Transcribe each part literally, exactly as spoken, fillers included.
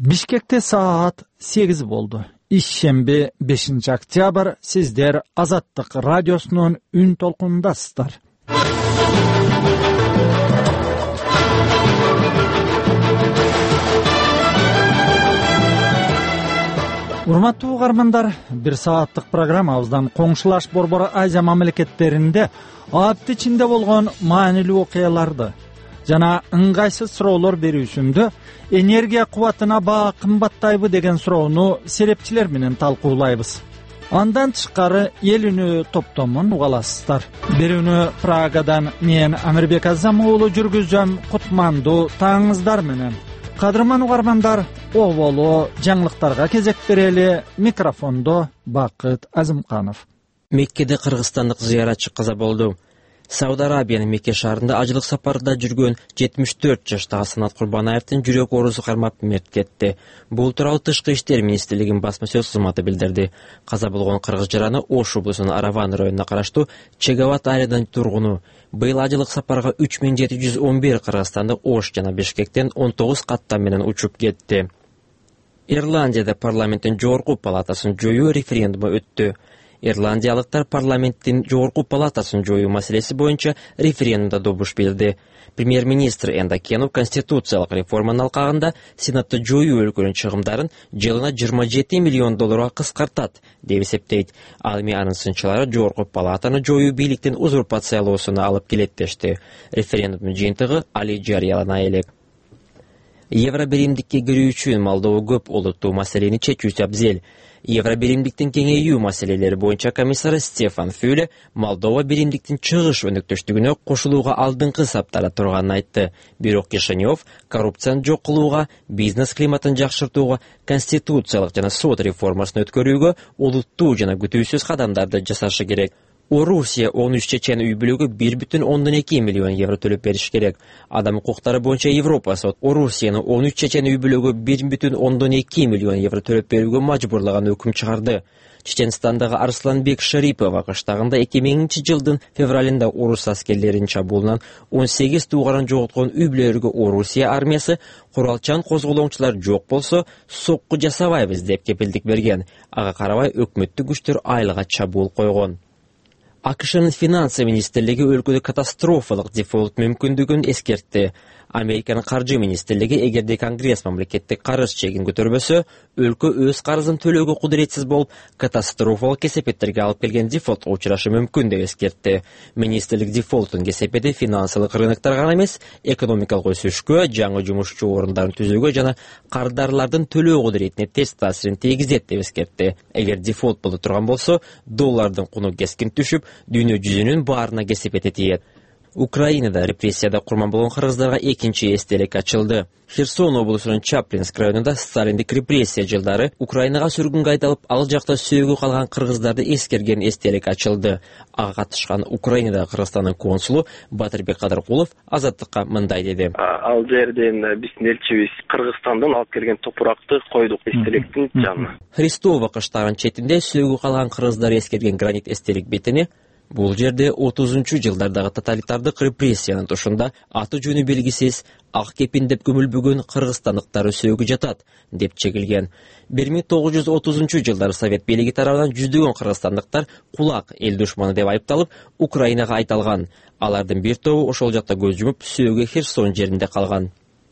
Бишкекте саат сегиз болду. Ишемби бешинчи октябрь. Сиздер Азаттык радиосунун үн толкунундасыздар. Урматтуу угармандар, бир сааттык программабыздан коңшулаш Борбор Азия мамлекеттеринде апты ичинде болгон маанилүү окуяларды жана ыңгайсыз суроолор берүүсүндө энергия кубатына баа кымбаттайбы деген суроону серепчилер менен талкуулайбыз. Андан тышкары эл үнү топтомун угаласыздар. Берүүнү Прагадан мен Амирбек Азам уулу жүргүзөм. Кутмандуу таңыңыздар менен. Кадырман угармандар, оболу жаңылыктарга кезек берели. Микрофондо Бакыт Азымканов. Меккеде кыргызстандык зыяратчы каза болду. Сауд Арабиянын Мекке шаарында ажылык сапарында жүргөн жетимиш төрт жаштагы Санат Курбанаевдин жүрөк оорусу кармап мерт кетти. Бул тууралуу Тышкы иштер министрлигинин басма сөз кызматы билдирди. Каза болгон кыргыз жараны Ош облусунун Араван районуна караштуу Чегават айылынын тургуну. Быйыл ажылык сапарга үч миң жети жүз он бир кыргызстандык Ош жана Бишкектен он тогуз каттам менен учуп кетти. Ирландияда парламенттин жогорку палатасын жоюу референдуму өттү. Ирландиялыктар парламенттин жогорку палатасын жоюу маселеси боюнча референдумда добуш берди. Премьер-министр Энда Кенов конституциялык реформанын алкагында Сенатты жоюу өлкөнүн чыгымдарын жылына жыйырма жети миллион долларга кыскартат деп эсептейт. Ал эми анын сынчылары жогорку палатаны жоюу бийликтин узурпациялоосуна алып келет дешти. Референдумдун жыйынтыгы али жарыялана элек. Евробиримдикке кирүү үчүн Молдова көп олуттуу маселени чечүүсү абзел. Евробиримдиктин кеңейүү маселелери боюнча комиссары Стефан Фюле Молдова биримдиктин чыгыш өнөктөштүгүнө кошулууга алдыңкы саптара турганын айтты. Бирок Кишинев коррупцияны жок кылууга, бизнес климатын жакшыртууга, конституциялык жана сот реформасын өткөрүүгө олуттуу жана күтүүсүз кадамдарды жасашы керек. Орусия он үч чечен үй бүлөгө бир бүтүн ондон эки миллион евро төлөп бериш керек. Адам укуктары боюнча Европа сот Орусияны он үч чечен үй бүлөгө бир бүтүн ондон эки миллион евро төлөп берүүгө мажбурлаган өкүм чыгарды. Чеченстандагы Арсланбек Шарипова кыштагында эки миңинчи жылдын февралында орус аскерлеринин чабуулунан он сегиз туугарын жоготкон үй бүлөлөргө Орусия армиясы куралчан козголоңчулар жок болсо сокку жасабайбыз деп кепилдик берген. Ага карабай өкмөттүк күчтөр айылга чабуул койгон. АКШнын финансы министрлиги өлкөдө катастрофалык дефолт мүмкүндүгүн эскертти. Американын каржы министрлиги эгерде Конгресс мамлекеттик карыз чегин көтөрбөсө, өлкө өз карызын төлөөгө кудуретсиз болуп, катастрофалык кесепеттерге алып келген дефолтко учурашы мүмкүн деп эскертти. Министрлик дефолттун кесепети финансылык рыноктарга гана эмес, экономикалык өсүшкө, жаңы жумушчу орундарын түзүүгө жана кардарлардын төлөө кудуретине терс таасирин тийгизет деп эскертти. Эгер дефолт боло турган болсо, доллардын куну кескин түшүп, дүйнө жүзүнүн баарына кесепети тиет. Украинада репрессияда курман болгон кыргыздарга экинчи эстелик ачылды. Херсон облусунун Чаплинск районунда сталиндик репрессия жылдары Украинага сүргүнгө айдалып, ал жакта сөөгү калган кыргыздарды эскерген эстелик ачылды. Ага катышкан Украинадагы Кыргызстандын консулу Батырбек Кадыркулов Азаттыкка мындай деди. Ал жерден биздин элчибиз Кыргызстандан алып келген топуракты койдук эстеликтин жанына. Христово кыштагынын четинде сөөгү калган кыргыздарды эскерген гранит эстелик бетини бул жерде отузунчу жылдардагы тоталитардык репрессиянын тушунда аты жөнү белгисиз, ак кепин деп көмүлбөгөн кыргызстандыктар сөөгү жатат деп чегилген. бир миң тогуз жүз отузунчу жылдары Совет бийлиги тарабынан жүздөгөн кыргызстандыктар кулак эл душманы деп айыпталып Украинага айталган. Алардын бир тобу ошол жакта көз жумуп сөөгү Херсон жеринде калган.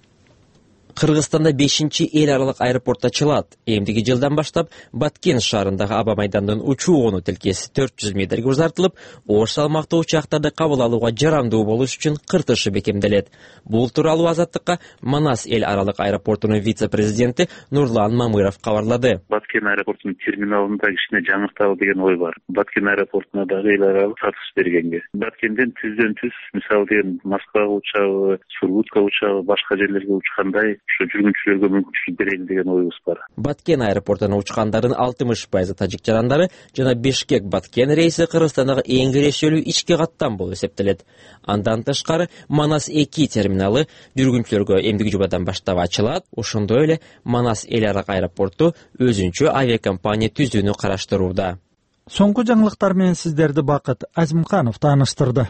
Кыргызстанда бешинчи эл аралык аэропорт ачылат. Эмдиги жылдан баштап Баткен шаарындагы аба майдандан учуу конуу тилкеси төрт жүз метрге узартылып, Ош салмактуу учактарды кабыл алууга жарамдуу болуш үчүн кыртышы бекемделет. Бул тууралуу Азаттыкка Манас эл аралык аэропортунун вице-президенти Нурлан Мамыров кабарлады. Баткен аэропортунун терминалында кичине жаңырталы деген ой бар. Баткен аэропортуна дагы эл аралык статус бергенге. Баткенден түздөн түз, мисалы деген Москвага учагы, Сургутка учагы, башка жерлерге учкандай ушу жүргүнчүлөргө мүмкүнчүлүк берели деген оюбуз бар. Баткен аэропортуна учкандардын алтымыш пайызы тажик жарандары жана Бишкек Баткен рейси Кыргызстандагы эң кирешелүү ички каттам болуп эсептелет. Андан тышкары Манас эки терминалы жүргүнчүлөргө эмдиги жубадан баштап ачылат. Ошондой эле Манас эл аралык аэропорту өзүнчө авиакомпания түзүүнү караштырууда. Соңку жаңылыктар менен сиздерди Бакыт Азымканов тааныштырды.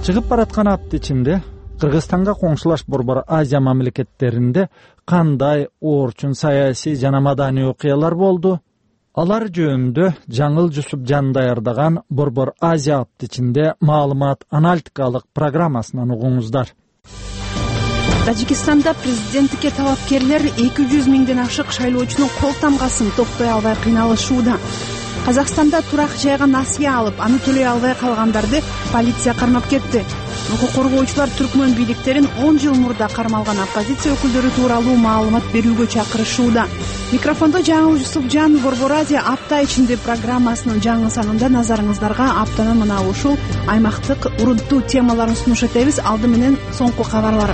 чыгып бараткан апта ичинде Кыргызстанга коңшулаш борбор Азия мамлекеттеринде кандай орчун саясий жана маданий окуялар болду? Алар жөнүндө Жаңыл Жусупжан даярдаган Борбор Азия апта ичинде маалымат аналитикалык программасынан угуңуздар. Тажикстанда президенттикке талапкерлер эки жүз миңден ашык шайлоочунун кол тамгасын топтой албай кыйналышууда. Казакстанда турак жайга насыя алып, аны төлөй албай калгандарды полиция кармап кетти. Укук коргоочулар түркмөн бийликтерин он жыл мурда кармалган оппозиция өкүлдөрү тууралуу маалымат берүүгө чакырышууда. Микрофондо Жаңыл Жусупжан Борбор Азия апта ичинде программасынын жаңы санында назарыңыздарга аптанын мына ушул аймактык урунттуу темаларын сунуш этебиз. Алды менен соңку кабарлар.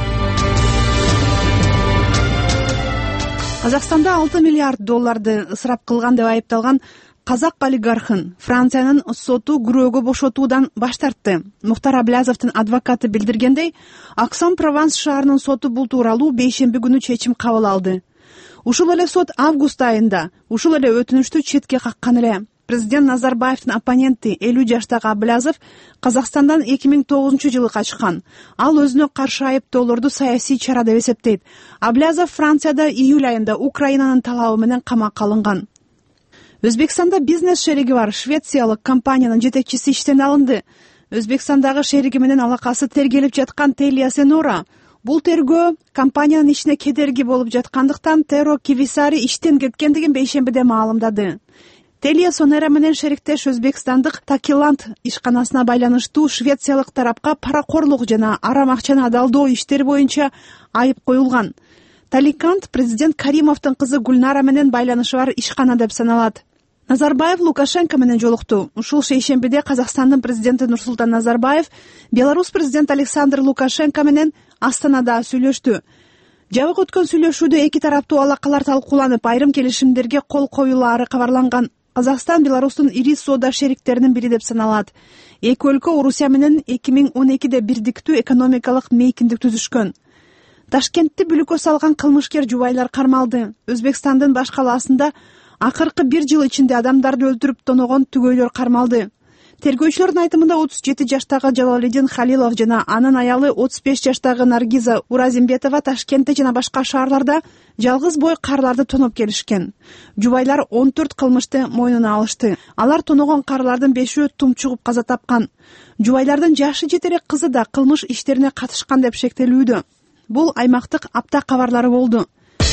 Казакстанда алты миллиард долларды ысырап кылган деп айыпталган казак олигархын Франциянын соту күрөөгө бошотуудан баш тартты. Мухтар Аблязовдун адвокаты билдиргендей, Аксан-Прованс шаарынын соту бул тууралуу бейшемби күнү чечим кабыл алды. Ушул эле сот август айында ушул эле өтүнүштү четке каккан эле. Президент Назарбаевдин оппоненти элүү жаштагы Аблязов Казакстандан эки миң тогузунчу жылы качкан. Ал өзүнө каршы айыптоолорду саясий чара деп эсептейт. Аблязов Францияда июль айында Украинанын талабы менен камакка алынган. Өзбекстанда бизнес шериги бар швециялык компаниянын жетекчиси иштен алынды. Өзбекстандагы шериги менен алакасы тергелип жаткан Телия Сенора бул тергөө компаниянын ишине кедерги болуп жаткандыктан Теро Кивисари иштен кеткендигин бейшембиде маалымдады. Телия Сонера менен шериктеш өзбекстандык Такиланд ишканасына байланыштуу швециялык тарапка паракорлук жана арам акчаны адалдоо иштери боюнча айып коюлган. Таликант президент Каримовдун кызы Гульнара менен байланышы бар ишкана деп саналат. Назарбаев Лукашенко менен жолукту. Ушул шейшембиде Казакстандын президенти Нурсултан Назарбаев Беларусь президенти Александр Лукашенко менен Астанада сүйлөштү. Жабык өткөн сүйлөшүүдө эки тараптуу алакалар талкууланып, айрым келишимдерге кол коюлаары кабарланган. Казакстан Беларустун ири соода шериктеринин бири деп саналат. Эки өлкө Орусия менен эки миң он экиде бирдиктүү экономикалык мейкиндик түзүшкөн. Ташкентти бүлүккө салган кылмышкер жубайлар кармалды. Өзбекстандын баш калаасында акыркы бир жыл ичинде адамдарды өлтүрүп тоногон түгөйлөр кармалды. Тергөөчүлөрдүн айтымында отуз жети жаштагы Жалалидин Халилов жана анын аялы отуз беш жаштагы Наргиза Уразимбетова Ташкентте жана башка шаарларда жалгыз бой карларды тоноп келишкен. Жубайлар он төрт кылмышты мойнуна алышты. Алар тоногон карлардын бешөө тумчугуп каза тапкан. Жубайлардын жашы жетерек кызы да кылмыш иштерине катышкан деп шектелүүдө. Бул аймактык апта кабарлары болду.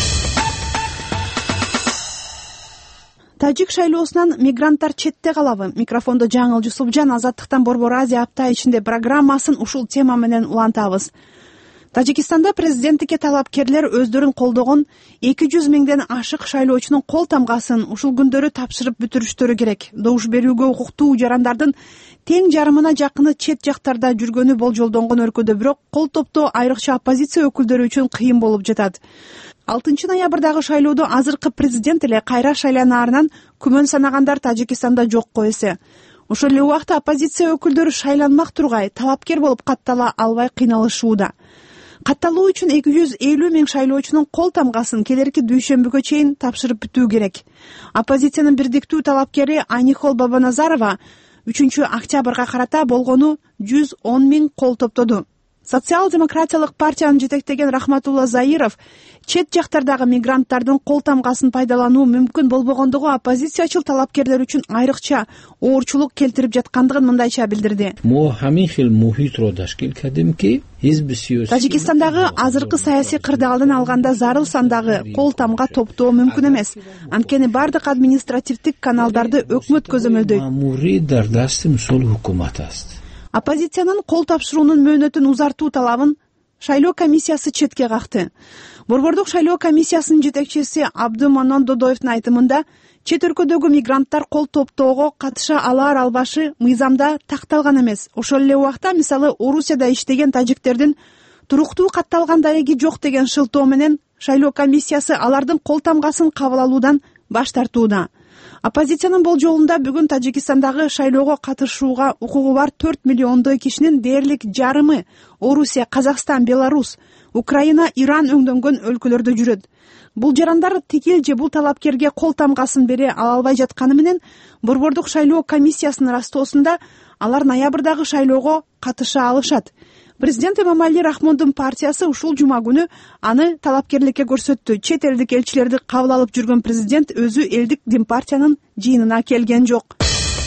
Тажик шайлоосунан мигранттар четте калабы? Микрофондо Жаңыл Жусупжан Азаттыктан Борбор Азия апта ичинде программасын ушул тема менен улантабыз. Тажикстанда президенттикке талапкерлер өздөрүн колдогон эки жүз миңден ашык шайлоочунун кол тамгасын ушул күндөрү тапшырып бүтүрүштөрү керек. Добуш берүүгө укуктуу жарандардын тең жарымына жакыны чет жактарда жүргөнү болжолдонгон өлкөдө, бирок кол топтоо айрыкча оппозиция өкүлдөрү үчүн кыйын болуп жатат. алтынчы ноябрдагы шайлоодо азыркы президент эле кайра шайланаарынан күмөн санагандар Тажикстанда жокко эсе. Ошол эле убакта оппозиция өкүлдөрү шайланмак тургай талапкер болуп каттала албай кыйналышууда. Катталуу үчүн эки жүз элүү миң шайлоочунун кол тамгасын келерки дүйшөмбүгө чейин тапшырып бүтүү керек. Оппозициянын бирдиктүү талапкери Айнихол Бабаназарова үчүнчү октябрга карата болгону жүз он миң кол топтоду. Социал-демократиялык партиянын жетектеген Рахматулла Заиров чет жактардагы мигранттардын кол тамгасын пайдалануу мүмкүн болбогондугу оппозициячыл талапкерлер үчүн айрыкча оорчулук келтирип жаткандыгын мындайча билдирди. Тажикстандагы азыркы саясий кырдаалдан алганда зарыл сандагы кол тамга топтоо мүмкүн эмес. Анткени бардык административдик каналдарды өкмөт көзөмөлдөйт. Оппозициянын кол тапшыруунун мөөнөтүн узартуу талабын шайлоо комиссиясы четке какты. Борбордук шайлоо комиссиясынын жетекчиси Абдуманон Додоевдун айтымында, чет өлкөдөгү мигранттар кол топтоого катыша алар албашы мыйзамда такталган эмес. Ошол эле убакта мисалы Орусияда иштеген тажиктердин туруктуу катталган дареги жок деген шылтоо менен шайлоо комиссиясы алардын кол тамгасын кабыл алуудан баш тартууда. Оппозициянын болжолунда бүгүн Тажикстандагы шайлоого катышууга укугу бар төрт миллиондой кишинин дээрлик жарымы Орусия, Казакстан, Беларусь, Украина, Иран өңдөнгөн өлкөлөрдө жүрөт. Бул жарандар текил же бул талапкерге кол тамгасын бере ала албай жатканы менен Борбордук шайлоо комиссиясынын растоосунда алар ноябрдагы шайлоого катыша алышат. Президент Эмомали Рахмондун партиясы ушул жума күнү аны талапкерликке көрсөттү. Чет элдик элчилерди кабыл алып жүргөн президент өзү элдик дин партиянын жыйынына келген жок.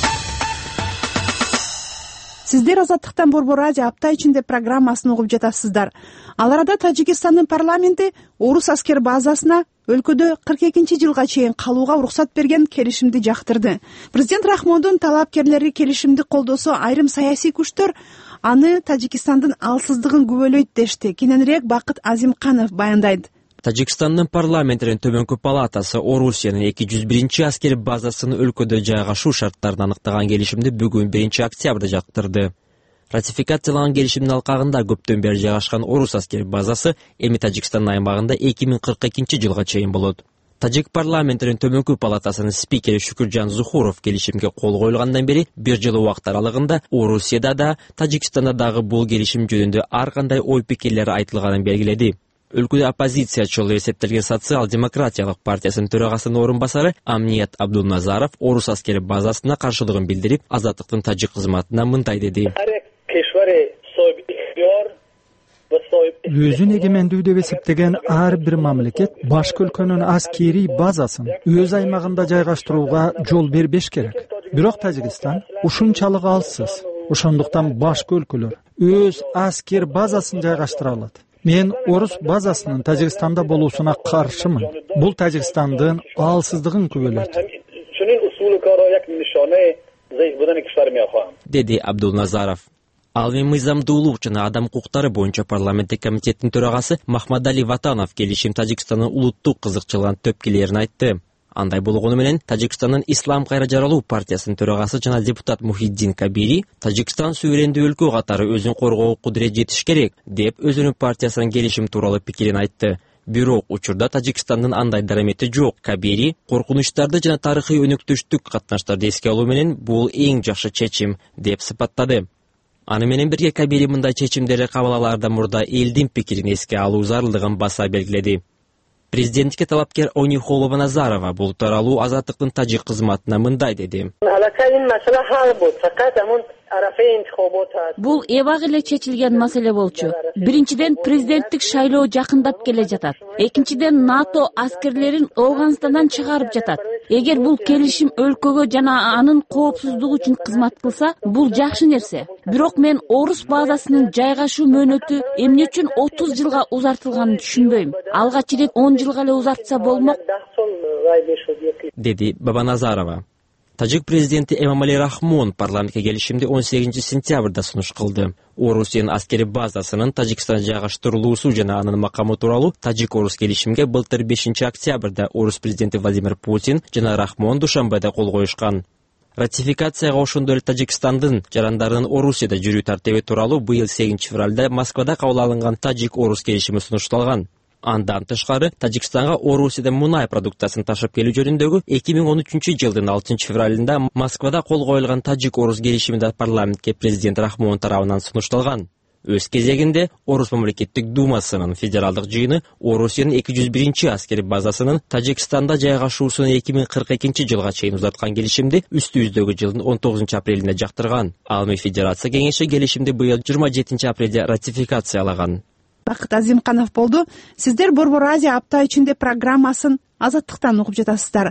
Сиздер Азаттыктан Борбор Радио апта ичинде программасын угуп жатасыздар. Ал арада Тажикстандын парламенти орус аскер базасына өлкөдө кырк экинчи жылга чейин калууга уруксат берген келишимди жактырды. Президент Рахмондун талапкерлери келишимди колдосо, айрым саясий күчтөр аны Тажикстандын алсыздыгын күбөлөйт дешти. Кененирээк Бакыт Азимканов баяндайт. Тажикстандын парламентинин төмөнкү палатасы Орусиянын эки жүз биринчи аскер базасын өлкөдө жайгашуу шарттарын аныктаган келишимди бүгүн биринчи октябрда жактырды. Ратификацияланган келишимдин алкагында көптөн бери жайгашкан орус аскер базасы эми Тажикстандын аймагында эки миң кырк экинчи жылга чейин болот. Тажик парламентинин төмөнкү палатасынын спикери Шүкүржан Зухуров келишимге кол коюлгандан бери бир жыл убакыт аралыгында Орусияда да, Тажикстанда дагы бул келишим жөнүндө ар кандай ой пикирлери айтылганын белгиледи. Өлкөдө оппозициячыл эсептелген социал-демократиялык партиясынын төрагасынын орун басары Амният Абдулназаров орус аскери базасына каршылыгын билдирип, Азаттыктын тажик кызматына мындай деди. Өзүн эгемендүү деп эсептеген ар бир мамлекет башка өлкөнүн аскерий базасын өз аймагында жайгаштырууга жол бербеш керек. Бирок Тажикстан ушунчалык алсыз. Ошондуктан башка өлкөлөр өз аскер базасын жайгаштыра алат. Мен орус базасынын Тажикстанда болуусуна каршымын. Бул Тажикстандын алсыздыгын күбөлөйт, деди Абдулназаров. Алвин Мыйзамдуулук жана адам укуктары боюнча парламенттик комитеттин төрагасы Махмадали Ватанов келишим Тажикстандын улуттук кызыкчылыгын төпкилерин айтты. Андай болгону менен Тажикстандын Ислам кайра жаралуу партиясынын төрагасы жана депутат Мухиддин Кабири Тажикстан суверендүү өлкө катары өзүн коргоого кудурет жетиш керек деп өзүнүн партиясынын келишим тууралуу пикирин айтты. Бирок учурда Тажикстандын андай дарамети жок. Кабири коркунучтарды жана тарыхый өнөктөштүк катнаштарды эске алуу менен бул эң жакшы чечим деп сыпаттады. Аны менен бирге Кабири мындай чечимдерди кабыл алаардан мурда элдин пикирин эске алуу зарылдыгын баса белгиледи. Президентке талапкер Онихолова Назарова бул тууралуу Азаттыктын тажик кызматына мындай деди. Бул эбак эле чечилген маселе болчу. Биринчиден, президенттик шайлоо жакындап келе жатат. Экинчиден, НАТО аскерлерин Афганистандан чыгарып жатат. Эгер бул келишим өлкөгө жана анын коопсуздугу үчүн кызмат кылса, бул жакшы нерсе. Бирок мен орус базасынын жайгашуу мөөнөтү эмне үчүн отуз жылга узартылганын түшүнбөйм. Алгач ирет он жылга эле узартса болмок, деди Бабаназарова. Тажик президенти Эмомали Рахмон парламентке келишимди он сегизинчи сентябрда сунуш кылды. Орусиянын аскери базасынын Тажикстанда жайгаштырылуусу жана анын макамы тууралуу Тажик-орус келишимге былтыр бешинчи октябрда орус президенти Владимир Путин жана Рахмон Душанбеде кол коюшкан. Ратификацияга ошондой эле Тажикстандын жарандарынын Орусияда жүрүү тартиби тууралуу быйыл сегизинчи февралда Москвада кабыл алынган Тажик-орус келишими сунушталган. Андан тышкары Тажикстанга Орусиядан мунай продукциясын ташып келүү жөнүндөгү эки миң он үчүнчү жылдын алтынчы февралында Москвада кол коюлган Тажик-орус келишими да парламентке президент Рахмон тарабынан сунушталган. Өз кезегинде Орус мамлекеттик думасынын федералдык жыйыны Орусиянын эки жүз биринчи аскери базасынын Тажикстанда жайгашуусун эки миң кырк экинчи жылга чейин узарткан келишимди үстүбүздөгү жылдын он тогузунчу апрелинде жактырган. Ал эми Федерация кеңеши келишимди быйыл жыйырма жетинчи апрелде ратификациялаган. Бакыт Азимканов болду. Сиздер Борбор Радио апта ичинде программасын Азаттыктан угуп жатасыздар.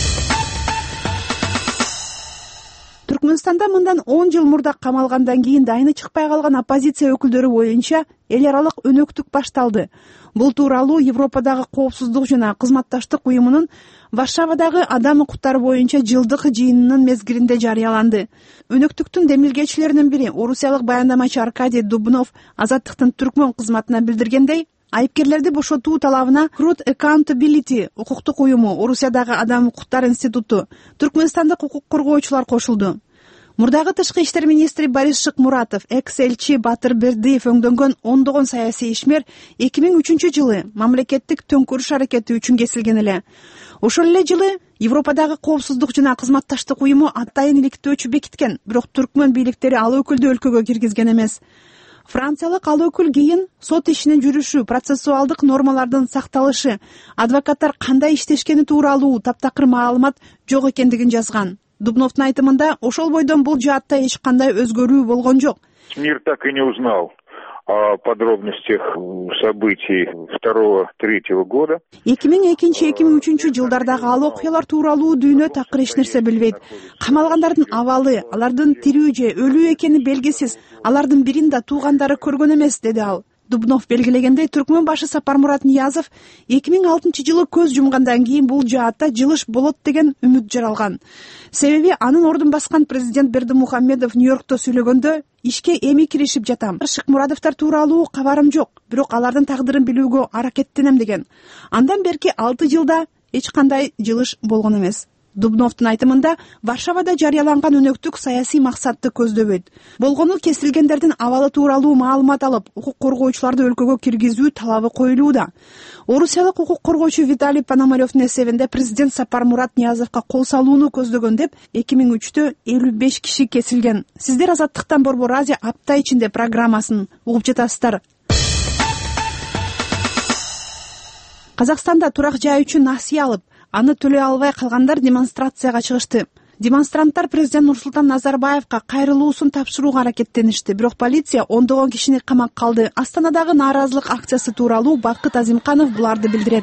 Түркмөнстанда мындан он жыл мурда камалгандан кийин дайыны чыкпай калган оппозиция өкүлдөрү боюнча эл аралык өнөктүк башталды. Бул тууралуу Европадагы коопсуздук жана кызматташтык уюмунун Варшавадагы адам укуктары боюнча жылдык жыйынынын мезгилинде жарыяланды. Өнөктүктүн демилгечилеринин бири орусиялык баяндамачы Аркадий Дубнов Азаттыктын түркмөн кызматына билдиргендей, айыпкерлерди бошотуу талабына Crowd Accountability укуктук уюму, Орусиядагы адам укуктары институту, түркмөнстандык укук коргоочулар кошулду. Мурдагы тышкы иштер министри Борис Шыкмуратов, экс-элчи Батыр Бердиев өңдөнгөн ондогон саясий ишмер эки миң үчүнчү жылы мамлекеттик төңкүрүш аракети үчүн кесилген эле. Ошол эле жылы Европадагы коопсуздук жана кызматташтык уюму атайын иликтөөчү бекиткен, бирок түркмөн бийликтери ал өкүлдү өлкөгө киргизген эмес. Франциялык ал өкүл кийин сот ишинин жүрүшү, процессуалдык нормалардын сакталышы, адвокаттар кандай иштешкени тууралуу таптакыр маалымат жок экендигин жазган. Дубновдун айтымында ошол бойдон бул жаатта эч кандай өзгөрүү болгон жок. Мир так и не узнал о подробностях событий второго-третьего года. эки миң экинчи эки миң үчүнчү жылдардагы ал окуялар тууралуу дүйнө такыр эч нерсе билбейт. Камалгандардын абалы, алардын тирүү же өлүү экени белгисиз. Алардын бирин да туугандары көргөн эмес, деди ал. Дубнов белгилегендей, Түркмөн башы Сапармурат Ниязов эки миң алтынчы жылы көз жумгандан кийин бул жаатта жылыш болот деген үмүт жаралган. Себеби анын ордун баскан президент Бердимухамедов Нью-Йоркто сүйлөгөндө ишке эми киришип жатам. Шыкмурадовдор тууралуу кабарым жок, бирок алардын тагдырын билүүгө аракеттенем деген. Андан берки алты жылда эч кандай жылыш болгон эмес. Дубновдун айтымында Варшавада жарыяланган өнөктүк саясий максатты көздөбөйт. Болгону кесилгендердин абалы тууралуу маалымат алып, укук коргоочуларды өлкөгө киргизүү талабы коюлууда. Орусиялык укук коргоочу Виталий Пономаревдин эсебинде президент Сапармурат Ниязовго кол салууну көздөгөн деп эки миң үчтө элүү беш киши кесилген. Сиздер Азаттыктан Борбор Азия апта ичинде программасын угуп жатасыздар. Казакстанда турак жай үчүн насыя алып, аны төлөй албай калгандар демонстрацияга чыгышты. Демонстранттар президент Нурсултан Назарбаевга кайрылуусун тапшырууга аракеттеништи, бирок полиция ондогон кишини камап калды. Астанадагы нааразылык акциясы тууралуу Бакыт Азимканов буларды билдирет.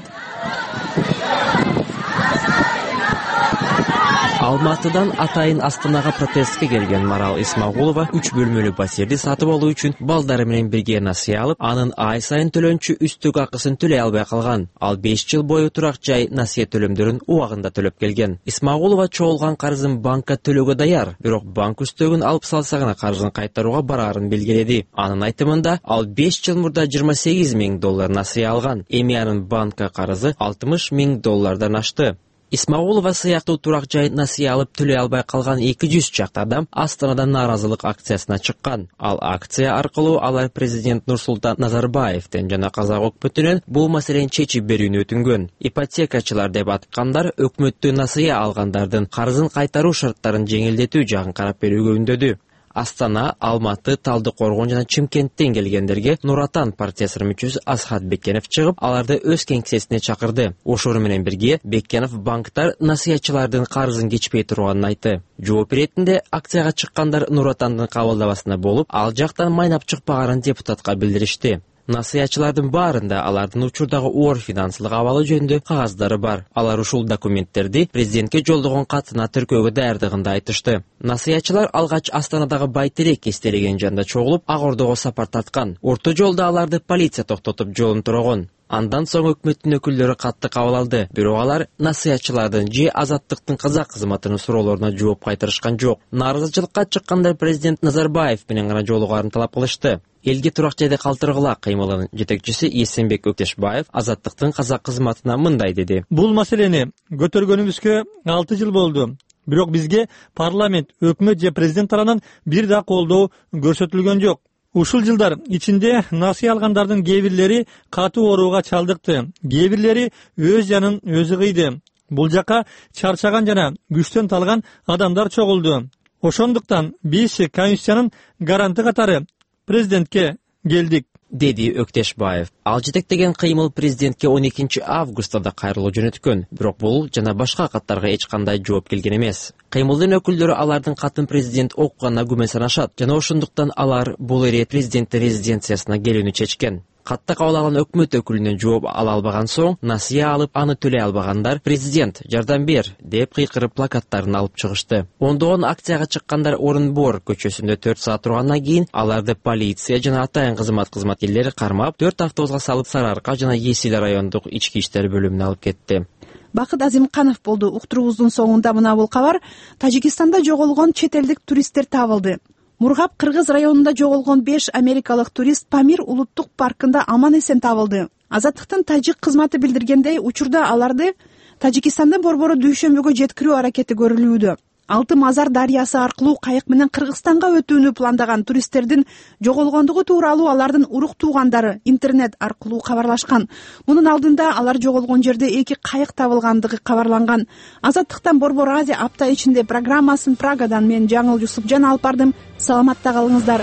Алматыдан атайын Астанага протестке келген Марал Исмагулова үч бөлмөлүү пәтерди сатып алуу үчүн балдары менен бирге насыя алып, анын ай сайын төлөнчү үстүк акысын төлөй албай калган. Ал беш жыл бою турак жай насыя төлөмдөрүн убагында төлөп келген. Исмагулова чогулган карызын банкка төлөөгө даяр, бирок банк үстөгүн алып салса гана карызын кайтарууга бараарын белгиледи. Анын айтымында ал беш жыл мурда жыйырма сегиз миң доллар насыя алган. Эми анын банкка карызы алтымыш миң доллардан ашты. Исмагулова сыяктуу турак жай насыя алып төлөй албай калган эки жүз чакты адам Астанада нааразылык акциясына чыккан. Ал акция аркылуу алар президент Нурсултан Назарбаевден жана казак өкмөтүнөн бул маселени чечип берүүнү өтүнгөн. Ипотекачылар деп аткандар өкмөттү насыя алгандардын карызын кайтаруу шарттарын жеңилдетүү жагын карап берүүгө үндөдү. Астана, Алматы, Талдыкоргон жана Чымкенттен келгендерге Нур Отан партиясынын мүчөсү Асхат Бекенов чыгып, аларды өз кеңсесине чакырды. Ошол менен бирге Бекенов банктар насыячылардын карызын кечпей турганын айтты. Жооп иретинде акцияга чыккандар Нур Отандын кабылдабасында болуп, ал жактан майнап чыкпаганын депутатка билдиришти. Насыячылардын баарында алардын учурдагы оор финансылык абалы жөнүндө кагаздары бар. Алар ушул документтерди президентке жолдогон катына тиркөөгө даярдыгында айтышты. Насыячылар алгач Астанадагы Байтерек кестелеген жанда чогулуп, Ак Ордого сапар тарткан. Орто жолдо аларды полиция токтотуп жолун тургон. Андан соң өкмөттүн өкүлдөрү катты кабыл алды. Бирок алар насыячылардын же Азаттыктын казак кызматынын суроолоруна жооп кайтарышкан жок. Нааразычылыкка чыккандар президент Назарбаев менен гана жолугаарын талап кылышты. Элге турак жайда калтыргыла кыймылынын жетекчиси Эсенбек Өктешбаев Азаттыктын казак кызматына мындай деди. Бул маселени көтөргөнүбүзгө алты жыл болду. Бирок бизге парламент, өкмөт же президент тарабынан бир да колдоо көрсөтүлгөн жок. Ушул жылдар ичинде насыя алгандардын кээ бирлери катуу ооруга чалдыкты, кээ бирлери өз жанын өзү кыйды. Бул жака чарчаган жана күчтөн талган адамдар чогулду. Ошондуктан биз Конституциянын гаранты катары президентке келдик, деди Өктешбаев. Ал жетектеген кыймыл президентке он экинчи августта да кайрылуу жөнөткөн, бирок бул жана башка каттарга эч кандай жооп келген эмес. Кыймылдын өкүлдөрү алардын катын президент окуганына күмөн санашат жана ошондуктан алар бул ирет президенттин резиденциясына келүүнү чечкен. Катта кабыл алган өкмөт өкүлүнөн жооп ала албаган соң, насыя алып аны төлөй албагандар президент жардам бер деп кыйкырып плакаттарын алып чыгышты. Ондогон акцияга чыккандар Орунбор көчөсүндө төрт саат тургандан кийин аларды полиция жана атайын кызмат кызматкерлери кармап, төрт автобуска салып Сары Арка жана Есил райондук ички иштер бөлүмүнө алып кетти. Бакыт Азимканов болду. Уктуруубуздун соңунда мына бул кабар: Тажикстанда жоголгон чет элдик туристтер табылды. Мургап Кыргыз районунда жоголгон беш америкалык турист Памир улуттук паркында аман-эсен табылды. Азаттыктын тажик кызматы билдиргендей, учурда аларды Тажикстандын борбору дүйшөмбөгө жеткирүү аракети көрүлүүдө. Алты Мазар дарыясы аркылуу кайык менен Кыргызстанга өтүүнү пландаган туристтердин жоголгондугу тууралуу алардын урук туугандары интернет аркылуу кабарлашкан. Мунун алдында алар жоголгон жерде эки кайык табылгандыгы кабарланган. Азаттыктан Борбор Азия апта ичинде программасын Прагадан мен Жаңыл Жусупжан алып бардым. Саламатта калыңыздар.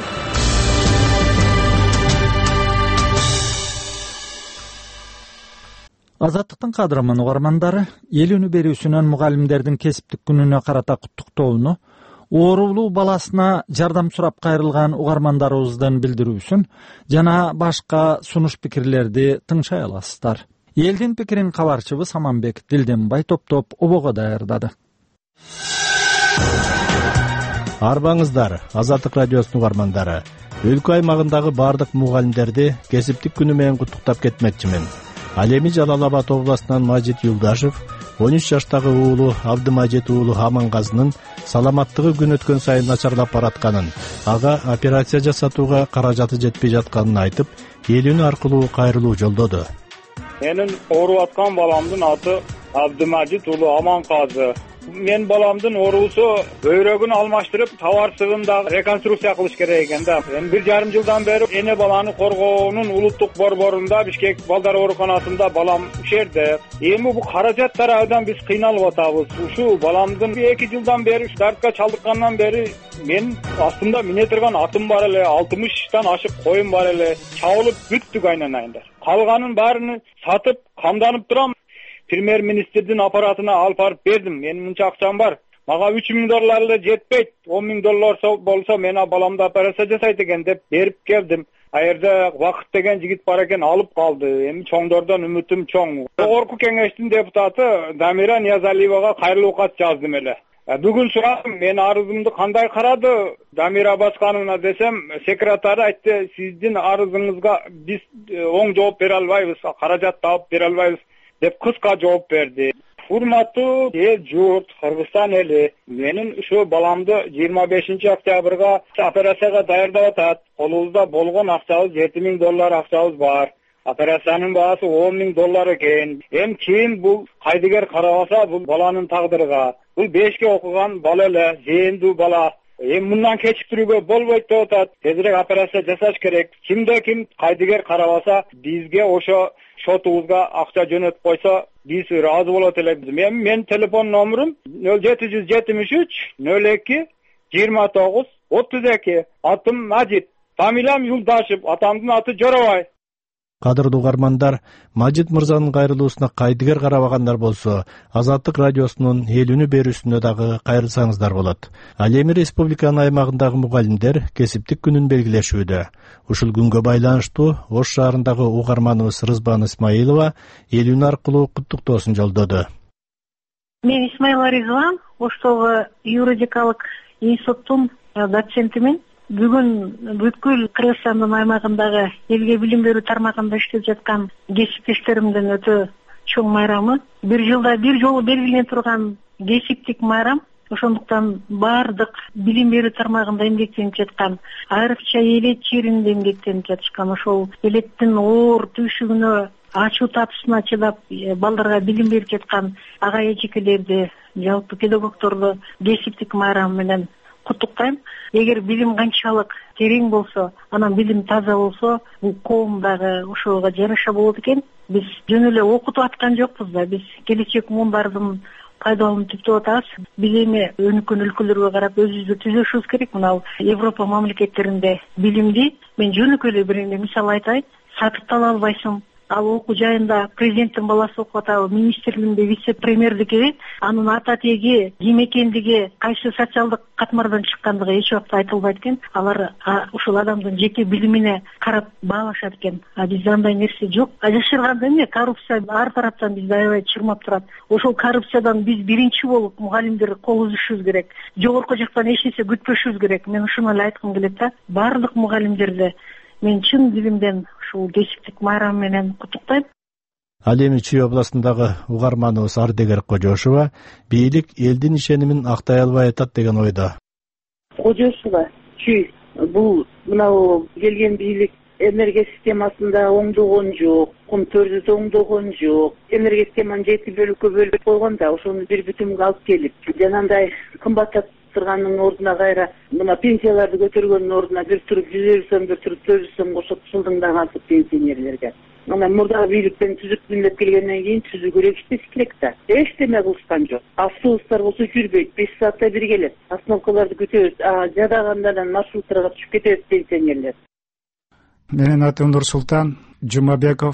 Азаттыктын кадырман угармандары, эл үнү берүүсүнөн мугалимдердин кесиптик күнүнө карата куттуктоону оорулуу баласына жардам сурап кайрылган угармандарыбыздын билдирүүсүн жана башка сунуш пикирлерди тыңшай аласыздар. Элдин пикирин кабарчыбыз Аманбек Дилденбай топтоп обого даярдады. Арбаңыздар, Азаттык радиосунун угармандары. Өлкө аймагындагы бардык мугалимдерди кесиптик күнү менен куттуктап кетмекчимин. Ал эми Жалал Абад областынан Мажит Юлдашев он үч жаштагы уулу Абдымажит уулу Амангазынын саламаттыгы күн өткөн сайын начарлап баратканын, ага операция жасатууга каражаты жетпей жатканын айтып, эл үнү аркылуу кайрылуу жолдоду. Менин ооруп аткан баламдын аты Абдымажит уулу Амангазы. Мен баламдын оорусу бөйрөгүн алмаштырып, табарсыгында реконструкция кылыш керек экен да. Эми бир жарым жылдан бери эне баланы коргоонун улуттук борборунда Бишкек балдар ооруканасында балам ишерди. Эми бул каражат тарабынан биз кыйналып атабыз. Ушу баламдын эки жылдан бери стартка чалдыккандан бери мен астымда мине турган атым бар эле, алтымыштан ашык коюм бар эле. Чабылып бүттүк айнанайында. Калганын баарын сатып, камданып турам. Премьер-министрдин аппаратына алып барып бердим. Менин мынча акчам бар. Мага үч миң доллар эле жетпейт. он миң доллар болсо мен баламды операция жасайт экен деп берип келдим. А жерде Вакыт деген жигит бар экен, алып калды. Эми чоңдордон үмүтүм чоң. Жогорку кеңештин депутаты Дамира Ниязалиевага кайрылуу кат жаздым эле. Бүгүн сурадым, мен арызымды кандай карады Дамира Баскановна десем, секретары айтты, сиздин арызыңызга биз оң жооп бере албайбыз, каражат таап бере албайбыз деп кыска жооп берди. Урматтуу эл журт, Кыргызстан эли, менин ушу баламды жыйырма бешинчи октябрга операцияга даярдап атат. Колубузда болгон акчабыз жети миң доллар акчабыз бар. Операциянын баасы он миң доллар экен. Эми ким бул кайдыгер карабаса бул баланын тагдырыга. Бул бешке окуган бала эле, зээндүү бала. Эми мындан кечиктирүүгө болбойт деп атат. Тезирээк операция жасаш керек. Кимде ким кайдыгер карабаса бизге ошо шотубузга акча жөнөтүп койсо биз ыраазы болот элебиз. Мен мен телефон номерим нөл жети жүз жетимиш үч нөл эки жыйырма тогуз отуз эки. Атым Мажит, фамилиям Юлдашев, атамдын аты Жоробай. Кадырлуу угармандар, Мажит мырзанын кайрылуусуна кайдыгер карабагандар болсо, Азаттык радиосунун эл үнү берүүсүнө дагы кайрылсаңыздар болот. Ал эми республиканын аймагындагы мугалимдер кесиптик күнүн белгилешүүдө. Ушул күнгө байланыштуу Ош шаарындагы угарманыбыз Рызбан Исмаилова эл үнү аркылуу куттуктоосун жолдоду. Мен Исмаилова Рызбан, Оштогу юридикалык институттун доцентимин. Бүгүн бүткүл Кыргызстандын аймагындагы элге билим берүү тармагында иштеп жаткан кесиптештеримдин өтө чоң майрамы. Бир жылда бир жолу белгиленип турган кесиптик майрам. Ошондуктан бардык билим берүү тармагында эмгектенип жаткан, айрыкча элет жеринде эмгектенип жатышкан ошол элеттин оор түйшүгүнө, ачуу татысына чыдап балдарга билим берип жаткан ага эжекелерди, жалпы педагогдорду кесиптик майрам менен куттуктайм. Эгер билим канчалык терең болсо, анан билим таза болсо, бул коом дагы ошого жараша болот экен. Биз жөн эле окутуп аткан жокпуз да, биз келечек муунбардын пайдаланып түптөп атабыз. Биз эми өнүккөн өлкөлөргө карап өзүбүздү түзөшүбүз керек. Мына Европа мамлекеттеринде билимди мен жөнөкөй эле бир мисал айтайын. Сатып ала албайсың. Ал окуу жайында президенттин баласы окуп атабы, министрлигинде вице-премьердиги, анын ата теги, ким экендиги, кайсы социалдык катмардан чыккандыгы эч убакта айтылбайт экен. Алар ушул адамдын жеке билимине карап баалашат экен. А бизде андай нерсе жок. Жашырганда эмне, коррупция ар тараптан бизди аябай чырмап турат. Ошол коррупциядан биз биринчи болуп мугалимдер кол үзүшүбүз керек. Жогорку жактан эч нерсе күтпөшүбүз керек. Мен ушуну эле айткым келет да. Бардык мугалимдерди мен чын дилимден ушул кесиптик майрам менен куттуктайм. Ал эми Чүй областындагы угарманыбыз Ардегер Кожошова бийлик элдин ишенимин актай албай атат деген ойдо. Кожошова Чүй бул мынау келген бийлик энергия системасында оңдогон жок, кум төрдү оңдогон жок. Энергия системаны жети бөлүккө бөлүп койгон да, ошону бир бүтүмгө алып келип, жанагындай кымбаттап турганын ордуна кайра мына пенсияларды көтөргөндүн ордуна бир туруп жүз элүү сом, бир туруп төрт жүз сом кошуп жылдыңдан артып пенсионерлерге. Мына мурдагы бийликтен түзүп келгенден кийин түзүү керек керек да. Эчтеме кылышкан жок. Автобустар болсо жүрбөйт, беш саатта бир келет. Остановкаларды күтөбүз, жадагандардан маршруттарга түшүп кетет пенсионерлер. Менин атым Нурсултан Жумабеков.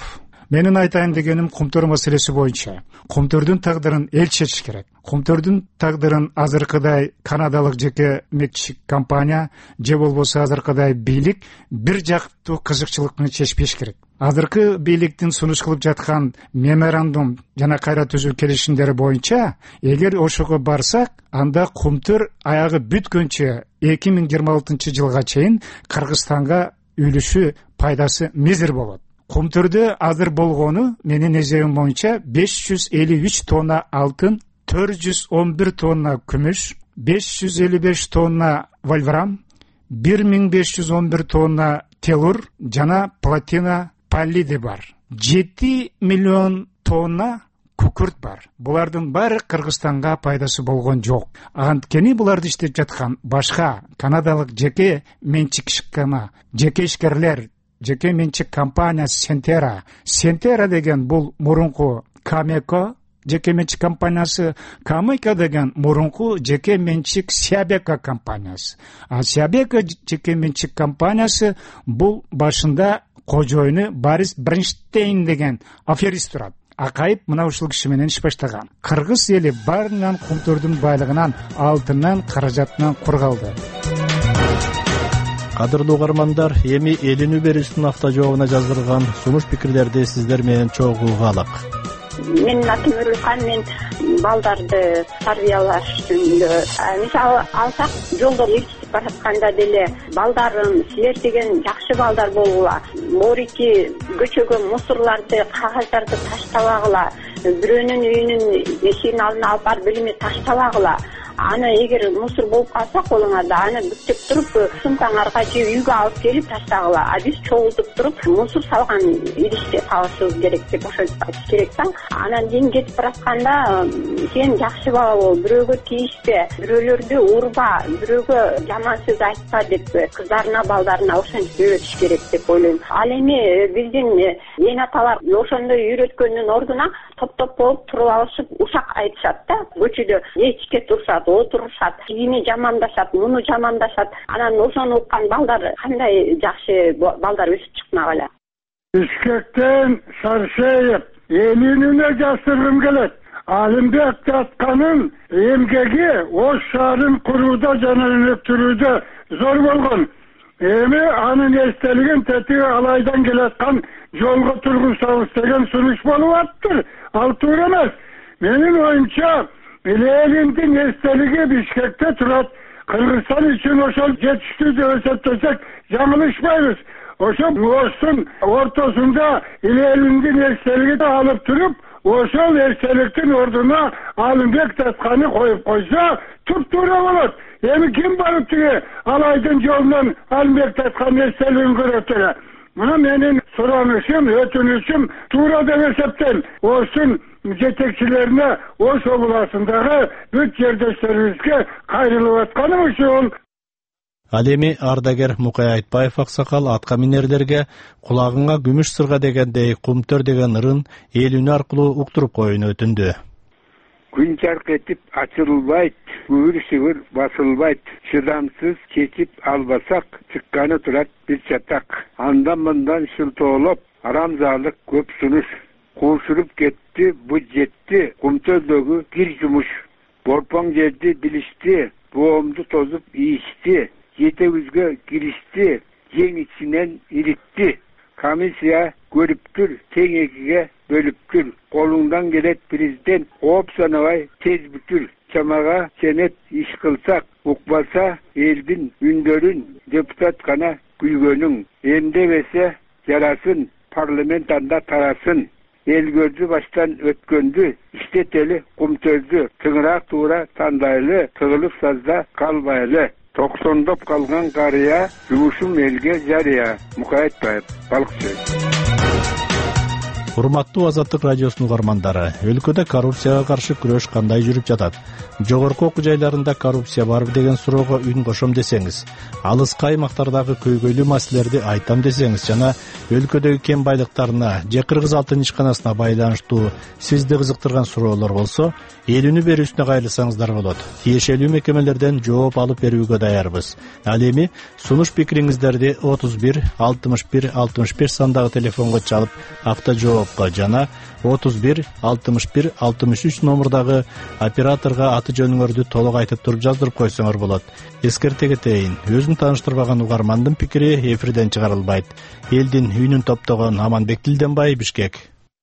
менин айтайын дегеним Кумтөр маселеси боюнча Кумтөрдүн тагдырын эл чечиш керек. Кумтөрдүн тагдырын азыркыдай канадалык жеке менчик компания же болбосо азыркыдай бийлик бир жактуу кызыкчылык менен чечпеш керек. Азыркы бийликтин сунуш кылып жаткан меморандум жана кайра түзүү келишимдери боюнча эгер ошого барсак, анда Кумтөр аягы бүткөнчө эки миң жыйырма алтынчы жылга чейин Кыргызстанга үлүшү пайдасы мизер болот. Кумтөрдө азыр болгону менин эсебим боюнча беш жүз элүү үч тонна алтын, төрт жүз он бир тонна күмүш, беш жүз элүү беш тонна вольфрам, бир миң беш жүз он бир тонна телур жана платина паллиди бар. жети миллион тонна күкүрт бар. Булардын баары Кыргызстанга пайдасы болгон жок. Анткени буларды иштеп жаткан башка канадалык жеке менчик ишкана, жеке ишкерлер, жеке менчик компания Сентера. Сентера деген бул мурунку Камеко жеке менчик компаниясы, Камеко деген мурунку жеке менчик Сябека компаниясы. А Сябека жеке менчик компаниясы бул башында кожоюну Борис Бринштейн деген аферист турат. Акайып мына ушул киши менен иш баштаган. Кыргыз эли баарынан Кумтөрдүн байлыгынан, алтынынан, каражатынан кур калды. Кадырлуу угармандар, эми элинүү берүүсүнүн автожообуна жаздырылган сунуш пикирлерди сиздер менен чогулгалык. Менин атым Үрүлкан, мен балдарды тарбиялаш жөнүндө мисалы алсак, жолдо эркитип баратканда деле балдарым, силер деген жакшы балдар болгула, морики көчөгө мусорларды, кагаздарды таштабагыла, бирөөнүн үйүнүн эшигинин алдына алып барып билими таштабагыла. Аны эгер мусор болуп калса колуңарда, аны бүктөп туруп сумкаңарга же үйгө алып келип таштагыла. А биз чогултуп туруп мусор салган идиште салышыбыз керек деп ошентип айтыш керек да. Анан кийин кетип баратканда сен жакшы бала бол, бирөөгө тийишпе, бирөөлөрдү урба, бирөөгө жаман сөз айтпа деп кыздарына, балдарына ошентип үйрөтүш керек деп ойлойм. Ал эми биздин эн аталар ошондой үйрөткөндүн ордуна топ-топ болуп туруп алышып ушак айтышат да. Көчөдө эчке турушат, отурушат, кийини жамандашат, муну жамандашат. Анан ошону уккан балдар кандай жакшы балдар өсүп чыкмак эле. Бишкектен Саршеев элинүүнө жастыргым келет. Алимбек Татканын эмгеги Ош шаарын курууда жана өнүктүрүүдө зор болгон. Эми анын эстелигин тетиги алайдан келаткан жолго тургузсабыз деген сунуш болуп аттыр. Ал туура эмес. Менин оюмча элиндин эстелиги Бишкекте турат. Кыргызстан үчүн ошол жетиштүү деп эсептесек жаңылышпайбыз. Ошо Оштун ортосунда элиндин эстелиги алып туруп, ошол эстеликтин ордуна Алымбек Татканы коюп койсо туп-туура болот. Эми ким барып тиги алайдын жолунан Алымбек Татканын эстелигин көрөт эле? Мына менин суранышым, өтүнүшүм туура деп эсептейм. Оштун жетекчилерине, Ош областындагы бүт жердештерибизге кайрылып атканым ушул. Ал эми ардагер Мукай Айтбаев аксакал атка минерлерге кулагыңа күмүш сырга дегендей Кумтөр деген ырын элүүнү аркылуу уктуруп коюуну өтүндү. Күн жарк этип ачылбайт, үбүр-сүбүр басылбайт, чыдамсыз чечип албасак, чыкканы турат бир чатак. Андан-мындан шылтоолоп, арамзаалык көп сунуш. Куушуруп кетти, бу жетти, Кумтөрдөгү кир жумуш. Борпоң жерди билишти, боомду тозуп ийишти, жетебизге киришти, жең ичинен иритти. Комиссия көрүптүр, тең экиге бөлүптүр. Колуңдан келет президент, ооп санабай тез бүтүр. Чамага сенет иш кылсак, укпаса элдин үндөрүн депутат гана күлгөнүң. Эмдебесе жарасын, парламент анда тарасын. Элгөрдү баштан өткөндү, иштетели Кумтөрдү, тыңыраак туура тандайлы, тыгылып сазда калбайлы. Токсондоп калган карыя, жумушум элге жарыя. Мукай Айтбаев, балыкчы. Урматтуу Азаттык радиосунун угармандары, өлкөдө коррупцияга каршы күрөш кандай жүрүп жатат? Жогорку окуу жайларында коррупция барбы деген суроого үн кошом десеңиз, алыскы аймактардагы көйгөйлүү маселелерди айтам десеңиз жана өлкөдөгү кен байлыктарына же Кыргыз алтын ишканасына байланыштуу сизди кызыктырган суроолор болсо, элүүнү берүүсүнө кайрылсаңыздар болот. Тиешелүү мекемелерден жооп алып берүүгө даярбыз. Ал эми сунуш пикириңиздерди отуз бир алтымыш бир алтымыш беш сандагы телефонго чалып автожоо жоопко жана отуз бир алтымыш бир алтымыш үч номурдагы операторго аты жөнүңөрдү толук айтып туруп жаздырып койсоңор болот. Эскерте кетейин, өзүн тааныштырбаган угармандын пикири эфирден чыгарылбайт. Элдин үйүнүн топтогон Аманбек Тилденбай, Бишкек.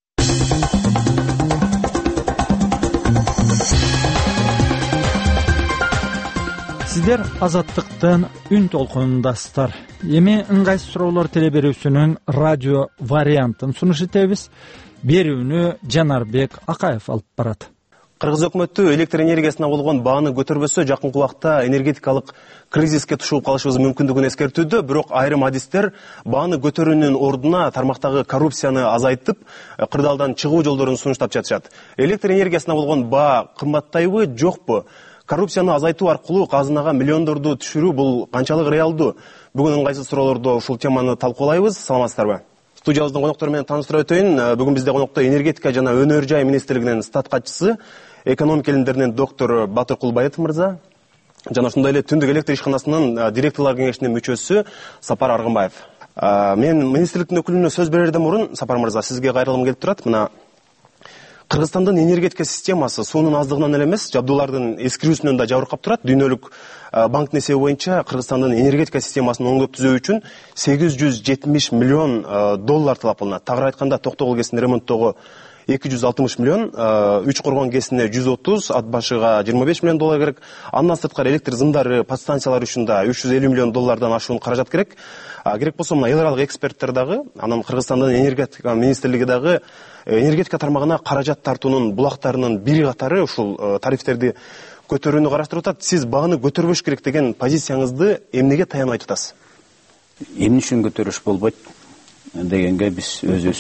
Сиздер Азаттыктын үн толкунундасыздар. Эми ыңгайсыз суроолор телеберүүсүнүн радио вариантын сунуш этебиз. Берүүнү Жанарбек Акаев алып барат. Кыргыз өкмөтү электр энергиясына болгон бааны көтөрбөсө жакынкы убакта энергетикалык кризиске тушуп калышыбыз мүмкүндүгүн эскертүүдө, бирок айрым адистер бааны көтөрүүнүн ордуна тармактагы коррупцияны азайтып, кырдаалдан чыгуу жолдорун сунуштап жатышат. Электр энергиясына болгон баа кымбаттайбы, жокпу? Коррупцияны азайтуу аркылуу казынага миллиондорду түшүрүү бул канчалык реалдуу? Бүгүн ыңгайсыз суроолордо ушул теманы талкуулайбыз. Саламатсыздарбы? Студиябыздын коноктору менен тааныштыра өтөйүн. Бүгүн бизде конокто энергетика жана өнөр жай министрлигинин стат катчысы, экономика илимдеринин доктору Батыр Кулбаев мырза жана ошондой эле Түндүк электр ишканасынын директорлор кеңешинин мүчөсү Сапар Аргынбаев. Мен министрликтин өкүлүнө сөз берерден мурун, Сапар мырза, сизге кайрылгым келип турат. Мына Кыргызстандын энергетика системасы суунун аздыгынан эле эмес, жабдуулардын эскирүүсүнөн да жабыркап турат. Дүйнөлүк банктын эсеби боюнча Кыргызстандын энергетика системасын оңдоп түзөө үчүн сегиз жүз жетимиш миллион доллар талап кылынат. Тагыраак айтканда, Токтогул КЭСин ремонттоого эки жүз алтымыш миллион, Үч Коргон КЭСине жүз отуз, Ат башыга жыйырма беш миллион доллар керек. Андан сырткары электр зымдары, подстанциялар үчүн да үч жүз элүү миллион доллардан ашуун каражат керек. Керек болсо мына эл аралык эксперттер дагы, анан Кыргызстандын энергетика министрлиги дагы энергетика тармагына каражат тартуунун булактарынын бири катары ушул тарифтерди көтөрүүнү караштырып атат. Сиз бааны көтөрбөш керек деген позицияңызды эмнеге таянып айтып атасыз? Эмне үчүн көтөрүш болбойт дегенге биз өзүбүз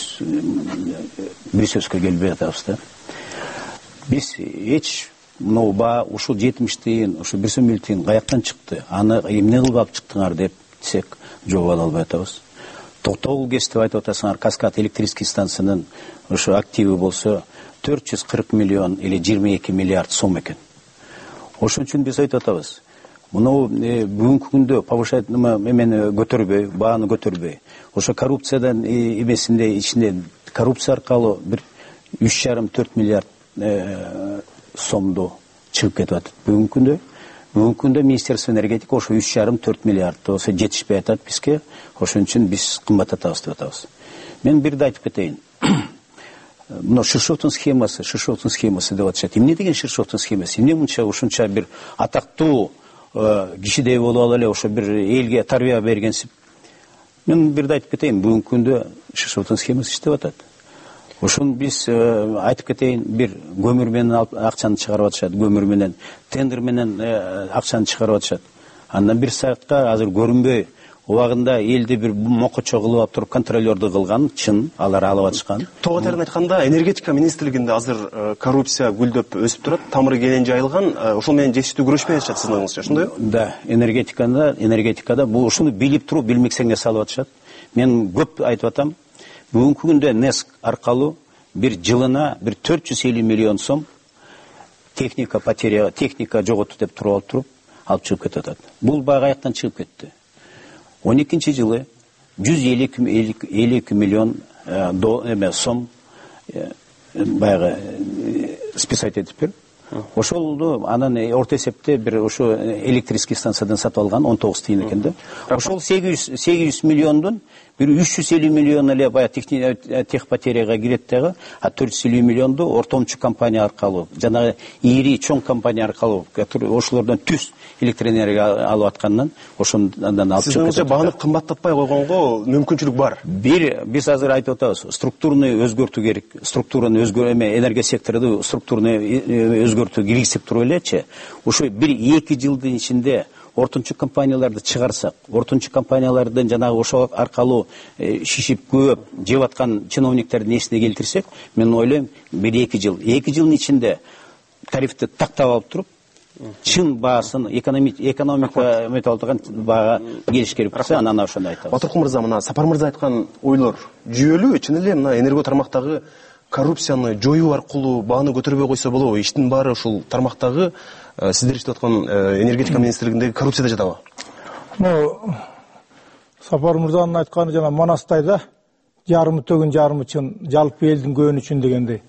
бир сөзгө келбей атабыз да. Биз эч мынау баа ушул жетимиш тыйын, ушул бир сом элүү тыйын каяктан чыкты, аны эмне кылып алып чыктыңар деп десек, жооп ала албай атабыз. Токтогул КЭС деп айтып атасыңар, Каскад электрический станциянын ошо активи болсо төрт жүз кырк миллион или жыйырма эки миллиард сом экен. Ошон үчүн биз айтып атабыз. Мынау бүгүнкү күндө повышать эмени көтөрбөй, бааны көтөрбөй. Ошо коррупциядан эмесинде ичинде коррупция аркылуу бир үч жарым төрт миллиард сомду чыгып кетип атат бүгүнкү күндө. Бүгүнкү күндө Министерство энергетика ошо үч жарым төрт миллиард болсо жетишпей атат бизге. Ошон үчүн биз кымбаттатабыз деп атабыз. Мен бирди айтып кетейин. Мына Шишовдун схемасы, Шишовдун схемасы деп атышат. Эмне деген Шишовдун схемасы? Эмне мынча ушунча бир атактуу кишидей болуп алып эле ошо бир элге тарбия бергенсип? Мен бирди айтып кетейин, бүгүнкү күндө Шишовдун схемасы иштеп атат. Ошон биз айтып кетейин, бир көмүр менен акчаны чыгарып атышат, көмүр менен, тендер менен акчаны чыгарып атышат. Андан бир саатка азыр көрүнбөй, убагында элди бир мокочо кылып алып туруп контролерду кылган, чын, алар алып атышкан. Тоо катерин айтканда, энергетика министрлигинде азыр коррупция гүлдөп өсүп турат, тамыры кенен жайылган, ошол менен жетиштүү күрөшпей атышат сиздин оңуңузча, ошондойбу? Да, энергетикада, энергетикада бул ушуну билип туруп, билмексеңге салып атышат. Мен көп айтып атам. Бүгүнкү күндө НЭСК аркылуу бир жылына бир төрт жүз элүү миллион сом техника потеря, техника жоготу деп туруп алып туруп, алып чыгып кетип атат. Бул баа каяктан чыгып кетти? он экинчи жылы жүз элүү эки миллион эме сом баягы списать этип бер. Ошолду анан орто эсепте бир ошо электрический станциядан сатып алган он тогуз тыйын экен да. Ошол сегиз жүз миллиондун бир үч жүз элүү миллион эле баягы техпотерияга кирет дагы, а төрт жүз элүү миллионду ортомчу компания аркылуу, жанагы ири чоң компания аркылуу, ошолордон түз электроэнергия алып аткандан, ошондон алып чыгып. Сиздин бааны кымбаттатпай койгонго мүмкүнчүлүк бар. Бир биз азыр айтып атабыз, структураны өзгөртүү керек, структураны өзгөртүү эме энергия секторунда структураны өзгөртүү киргизип туруп элечи, ошо бир эки жылдын ичинде ортончу компанияларды чыгарсак, ортончу компаниялардын жанагы ошол аркылуу шишип көп жеп аткан чиновниктердин эсине келтирсек, мен ойлойм, бир эки жыл, эки жылдын ичинде тарифти тактап алып туруп, чын баасын экономика металлдаган баага келиш керек болсо, анан ошондой айтабыз. Батыркул мырза, мына Сапар мырза айткан ойлор жүйөлүү, чын эле мына энерго тармактагы коррупцияны жоюу аркылуу бааны көтөрбөй койсо болобу? Иштин баары ушул тармактагы сиздер иштеп аткан энергетика министрлигиндеги коррупцияда жатабы? Ну, Сапар мырзанын айтканы жана Манастайда жарымы төгін жарымы чын жалпы элдин көбүнү үчүн дегендей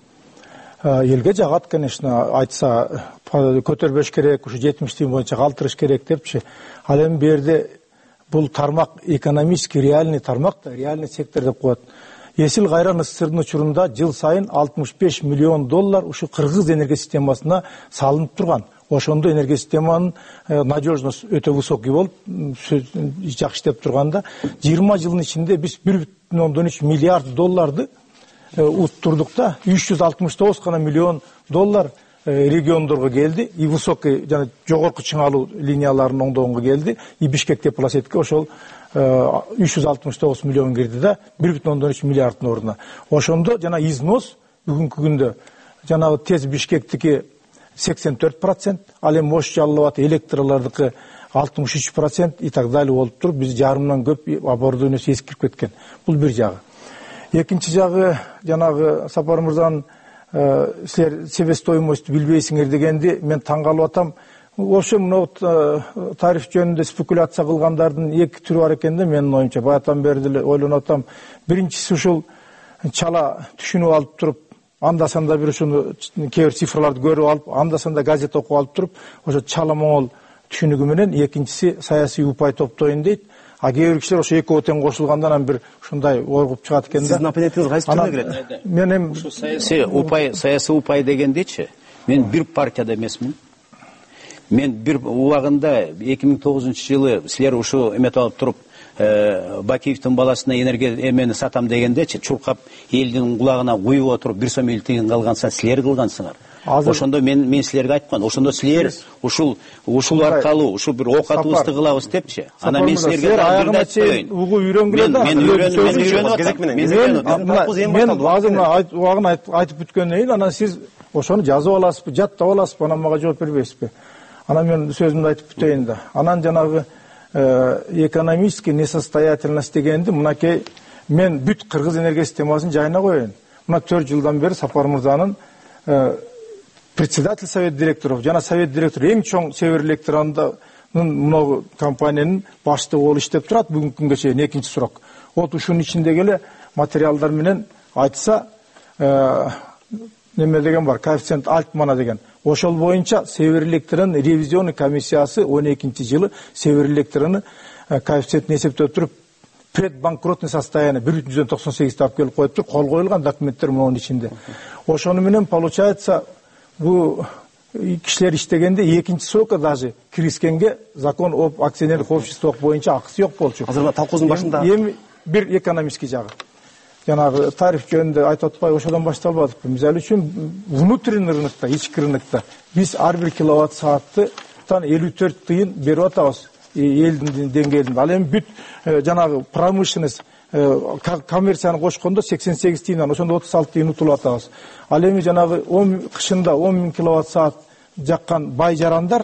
элге жагат, конечно, айтса көтөрбөш керек, ушу жетимиш тыйын боюнча калтырыш керек депчи. Ал эми берде бул тармак экономический реальный тармак да, реальный сектор деп коет. Эсил кайран СССРдин учурунда жыл сайын алтымыш беш миллион доллар ушу кыргыз энергия системасына салынып турган. Ошондо энергия системанын надежность өтө высокий болуп жакшы иштеп турганда жыйырма жылдын ичинде биз бир бүтүн ондон үч миллиард долларды уттурдук да, үч жүз алтымыш тогуз гана миллион доллар региондорго келди, и высокий жана жогорку чыңалуу линияларын оңдогонго келди, и Бишкек теплосетке ошол үч жүз алтымыш тогуз миллион кирди да, бир бүтүн ондон үч миллиарддын ордуна. Ошондо жана износ бүгүнкү күндө жанагы тез Бишкектики сексен төрт процент, ал эми Ош Жалал Абад электрлардыкы алтымыш үч процент и так далее болуп туруп, биз жарымдан көп оборудованиеси эскирип кеткен. Бул бир жагы. Экинчи жагы жанагы Сапар мырзанын силер себестоимость билбейсиңер дегенди мен таң калып атам. Ошо мына тариф жөнүндө спекуляция кылгандардын эки түрү бар экен да, менин оюмча. Баятан бери деле ойлонуп атам. Биринчиси ушул чала түшүнүп алып туруп, анда санда бир ушуну кээ бир цифрларды көрүп алып, анда санда газет окуп алып туруп, ошо чала моңол түшүнүгү менен. Экинчиси саясий упай топтойн дейт. А кээ бир кишилер ошо экөө тең кошулгандан анан бир ушундай ойгуп чыгат экен да. Сиздин оппонентиңиз кайсы түргө кирет? Мен эми саясий упай, саясий упай дегендечи, мен бир партияда эмесмин. Мен бир убагында эки миң тогузунчу жылы силер ушу эметип алып туруп, Бакиевдин баласына энергия эмени сатам дегендечи, чуркап элдин кулагына куюп отуруп бир сом элүү тыйын калганса силер кылгансыңар. Ошондо мен мен силерге айткан, ошондо силер ушул ушул аркылуу ушу бир ок атыбызды кылабыз депчи. Анан мен силерге аягыма чейин угуу үйрөнгүлө да. Мен үйрөнүп, мен үйрөнүп. Мен азыр мына убагын айтып бүткөндөн кийин анан сиз ошону жазып аласызбы, жаттап аласызбы, анан мага жооп бербейсизби? Анан мен сөзүмдү айтып бүтөйүн да. Анан жанагы экономический несостоятельность дегенди мынакей мен бүт кыргыз энергия системасын жайына коеюн. Мына төрт жылдан бери Сапар мырзанын председатель совет директоров жана совет директору эң чоң Север электронунун мына компаниянын баштыгы болуп иштеп турат бүгүнкү күнгө чейин. Экинчи сурак. Вот ушунун ичиндеги эле материалдар менен айтса неме деген бар, коэффициент Альтмана деген. Ошол боюнча Север электронун ревизионный комиссиясы он экинчи жылы Север электронун коэффициентин эсептеп туруп предбанкротный состояние бир бүтүн жүздөн токсон сегизди алып келип коюптур. Кол коюлган документтер монун ичинде. Ошону менен получается бу кишилер иштегенде экинчи срока даже киришкенге закон об акционерлик обществох боюнча акысы жок болчу. Азыр талкуубуздун башында эми бир экономический жагы. Жанагы тариф жөнүндө айтып атпай ошодон башталып атыппы. Мисалы үчүн внутренний рынокто, ички рынокто биз ар бир киловатт сааттан элүү төрт тыйын берип атабыз элдин деңгээлинде. Ал эми бүт жанагы промышленность коммерцияны кошкондо сексен сегиз тыйындан ошондо отуз алты тыйын утулуп атабыз. Ал эми жанагы кышында он миң киловатт саат жаккан бай жарандар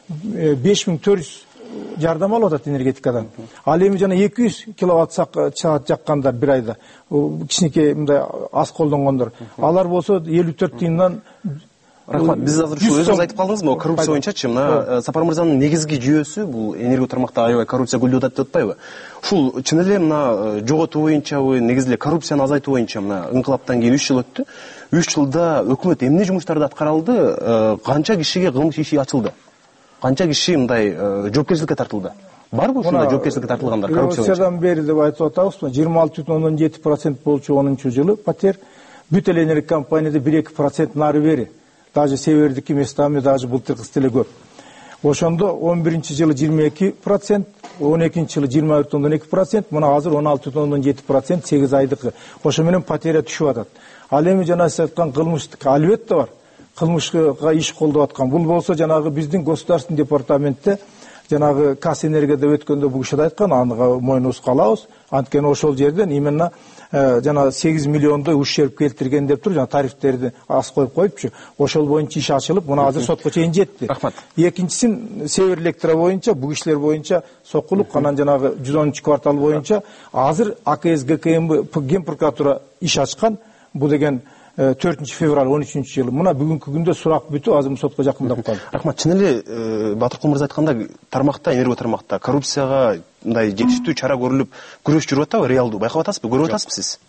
беш миң төрт жүз жардам алып атат энергетикадан. Ал эми жана эки жүз киловатт саат жаккандар бир айда кичинекей мындай аз колдонгондор. Алар болсо элүү төрт тыйындан. Рахмат. Биз азыр ушу өзүңүз айтып калдыңызбы, коррупция боюнчачы мына Сапар мырзанын негизги жүйөсү бул энергия тармакта аябай коррупция гүлдүп атат деп атпайбы? Ушул чын эле мына жоготуу боюнчабы, негизи эле коррупцияны азайтуу боюнча мына инкылаптан кийин үч жыл өттү. үч жылда өкмөт эмне жумуштарды аткаралды? Канча кишиге кылмыш иши ачылды? Канча киши мындай жоопкерчиликке тартылды? Барбы ушундай жоопкерчиликке тартылгандар коррупция боюнча? Революциядан бери деп айтып атабызбы, жыйырма алты бүтүн ондон жети процент болчу онунчу жылы патер. Бүт эле энергия компанияда бир эки процент нары бери. Даже севердики местами даже былтыркысы деле көп. Ошондо он биринчи жылы жыйырма эки процент, он экинчи жылы жыйырма бир бүтүн ондон эки процент, мына азыр он алты бүтүн ондон жети процент сегиз айдыкы. Ошо менен патерия түшүп атат. Ал эми жана сиз айткан кылмыштык албетте бар. Кылмышка иш колдоп аткан. Бул болсо жанагы биздин государственный департаментте жанагы Кас энергияда өткөндө бул киши айткан, аны мойнубузга алабыз. Анткени ошол жерден именно жана сегиз миллиондой ущерб келтирген деп туруп, жана тарифтерди аз коюп коюпчу. Ошол боюнча иш ачылып, мына азыр сотко чейин жетти. Рахмат. Экинчисин Север электро боюнча, бул кишилер боюнча сокулуп, анан жанагы жүз онунчу квартал боюнча азыр АКС ГКМ Ген прокуратура иш ачкан. Бул деген төртүнчү февраль он үчүнчү жылы. Мына бүгүнкү күндө сурак бүтүп, азыр сотко жакындап калды. Рахмат. Чын эле Батыркул мырза айткандай, тармакта, энергия тармакта коррупцияга мындай жетиштүү чара көрүлүп, күрөш жүрүп атабы, реалдуу байкап атасызбы, көрүп атасызбы сиз?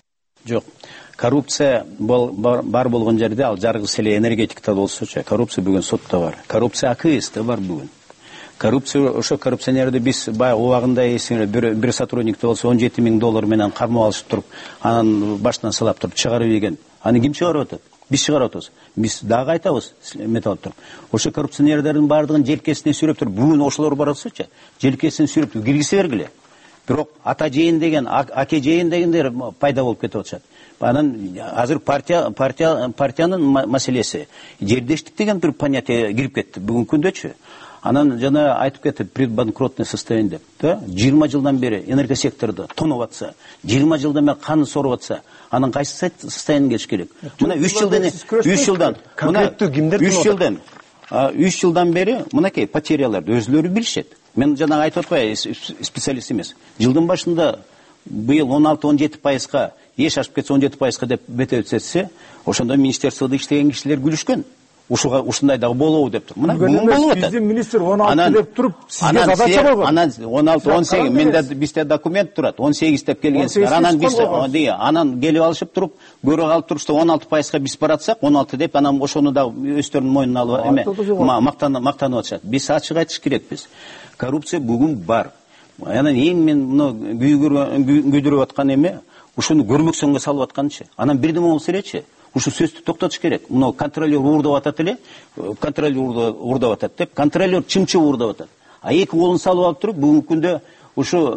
Жок, коррупция бар болгон жерде, ал жаргысы эле энергетикада болсочу, коррупция бүгүн сотто бар. Коррупция А К С'те бар бүгүн. Коррупция, ошо коррупционерди биз баягы убагында эсиңер бир, бир сотрудникти болсо он жети миң доллар менен кармап алышып туруп, анан башынан салап туруп чыгарып ийген. Аны ким чыгарып атат? Биз чыгарып атабыз. Биз дагы айтабыз, металл туруп. Ошо коррупционерлердин баардыгын желкесине сүйрөп туруп, бүгүн ошолор баратсычы, желкесине сүйрөп туруп киргизе бергиле. Бирок ата жейин деген, аке жейин дегендер пайда болуп кетип атышат. Анан азыр партия партия партиянын маселеси, жердештик деген бир понятие кирип кетти бүгүнкү күндөчү. Анан жана айтып кетти предбанкротный состояние деп. Да? жыйырма жылдан бери энергосекторду тоноп атса, жыйырма жылдан бери каны соруп атса, анан кайсы состояние келиш керек? Мына үч жылдан үч жылдан конкреттүү кимдер үч жылдан үч жылдан бери мынакей потеряларды өзлөрү билишет. Мен жанагы айтып атпай, специалист эмес. Жылдын башында быйыл он алты он жети пайызга, эч ашып кетсе он жети пайызга деп бете өтсөтсө, ошондо министерстводо иштеген кишилер күлүшкөн. Ушуга ушундай дагы болобу деп туруп. Мына бүгүн болуп атат. Биздин министр он алты деп туруп, сизге задача болгон. Анан он алты он сегиз менде бизде документ турат. он сегиз деп келгенсиңер. Анан биз анан келип алышып туруп, көрөк алып турушта он алты пайызга биз баратсак, он алты деп анан ошону да өздөрүнүн мойнуна алып эме мактанып мактанып атышат. Биз ачык айтыш керекпиз. Коррупция бүгүн бар. Анан эң мен муну күйдүрүп аткан эме ушуну көрмөксөнгө салып атканчы. Анан бирдеме болсо элечи. Ушу сөздү токтотуш керек. Мына контролер уурдап атат эле, контролер уурдап атат деп, контролер чымчы уурдап атат. А эки колун салып алып туруп, бүгүнкү күндө ушу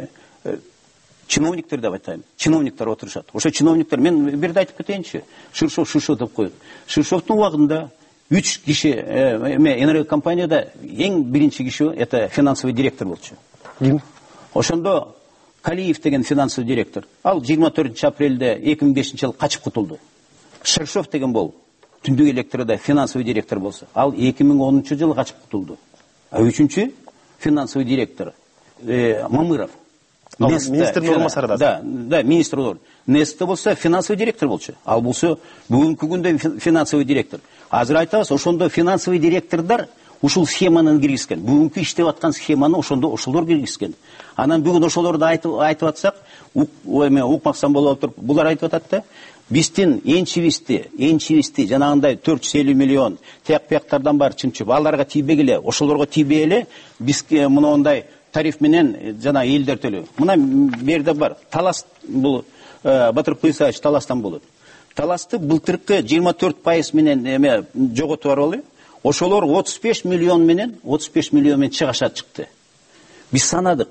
чиновниктер деп айтайын. Чиновниктер отурушат. Ошо чиновниктер, мен бирде айтып кетейинчи. Ширшов, Ширшов деп коет. Ширшовдун убагында үч киши эме энергокомпанияда эң биринчи киши это финансовый директор болчу. Ким? Ошондо Калиев деген финансовый директор. Ал жыйырма төртүнчү апрелде эки миң бешинчи жылы качып кутулду. Ширшов деген бол, түндүк электрода финансовый директор болсо, ал эки миң онунчу жылы качып кутулду. А үчүнчү финансовый директор Мамыров. Министрдин орун басары да. Да, да, министр орун. Несте болсо финансовый директор болчу. Ал болсо бүгүнкү күндө финансовый директор. Азыр айтабыз, ошондо финансовый директордор ушул схеманы киргизген. Бүгүнкү иштеп аткан схеманы ошондо ошолор киргизген. Анан бүгүн ошолорду айтып айтып атсак, эме укмаксан болуп туруп, булар айтып атат да. Биздин энчибизди, энчибизди жанагындай төрт жүз элүү миллион тияк-пияктардан бар чымчып, аларга тийбегиле, ошолорго тийбей эле бизге мындай тариф менен жана элдер төлөө. Мына берде бар. Талас бул Батыркул Исаевич Таластан болот. Таласты былтыркы жыйырма төрт пайыз менен эме жоготуп барбалы. Ошолор отуз беш миллион менен, отуз беш миллион менен чыгаша чыкты. Биз санадык.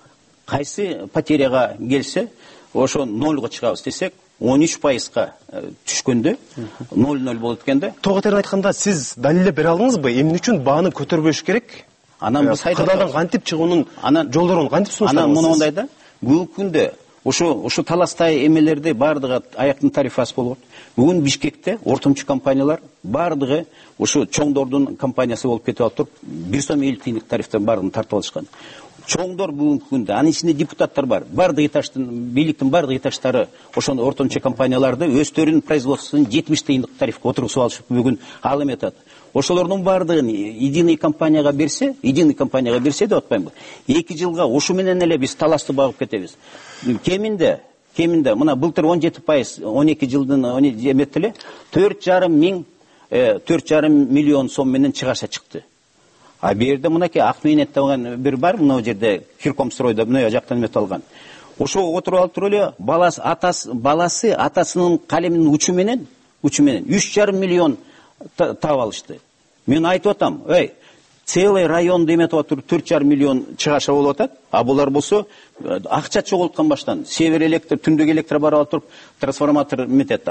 Кайсы потеряга келсе, ошо нолго чыгабыз десек, он үч пайызга түшкөндө ноль ноль болот экенде. Тоготерин айтканда сиз далилдеп бере алдыңызбы? Эмне үчүн бааны көтөрбөш керек? Анан биз кырдаалдан кантип чыгуунун жолдорун кантип сунуштайбыз? Анан муну мындай да, бүгүнкү күндө ошо ошо таластай эмелерди баардыгы аяктын тарифасы болот. Бүгүн Бишкекте ортомчу компаниялар баардыгы ошо чоңдордун компаниясы болуп кетип атып, бир сом элүү тыйынлык тарифтен баардыгын тартып алышкан. Чоңдор бүгүнкү күндө, анын ичинде депутаттар бар. Баардык этаждын, бийликтин баардык этаждары ошондо ортомчу компанияларды өздөрүнүн производствосун жетимиш тыйынлык тарифке отургузуп алышып бүгүн ал эметат. Ошолордун баардыгын единый компанияга берсе, единый компанияга берсе деп атпаймынбы? эки жылга ушу менен эле биз таласты багып кетебиз. Кеминде, кеминде мына былтыр он жети пайыз, он эки жылдын эметти эле төрт жарым миң, төрт жарым миллион сом менен чыгаша чыкты. А берде мынакей Акмейнет деген бир бар, мына жерде Киркомстройдо мына жактан эмет алган. Ошо отуруп алып туруп эле баласы атасы баласы атасынын калеминин учу менен, учу менен үч жарым миллион таап алышты. Мен айтып атам, эй, целый район деметип атып төрт жарым миллион чыгаша болуп атат, а булар болсо акча жоголткан баштан Север электр, түндүк электр барып атып, трансформатор метет,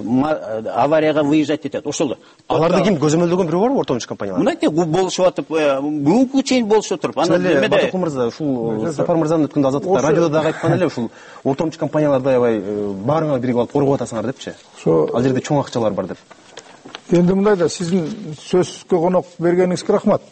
аварияга выезжать этет. Ошол. Аларды ким көзөмөлдөгөн бирөө барбы ортомчу компаниялар? Мынакей болушуп атып, бүгүнкү чейин болушуп туруп, анан эмеде Батыркул мырза, ушул Сапар мырзанын өткөндө азаттыкта радиодо дагы айткан эле, ушул ортомчу компанияларды аябай баарыңар биригип алып коргоп атасыңар депчи. Ал жерде чоң акчалар бар деп. Енді мындай да, сіздің сөзге қонақ бергеніңізге рахмат.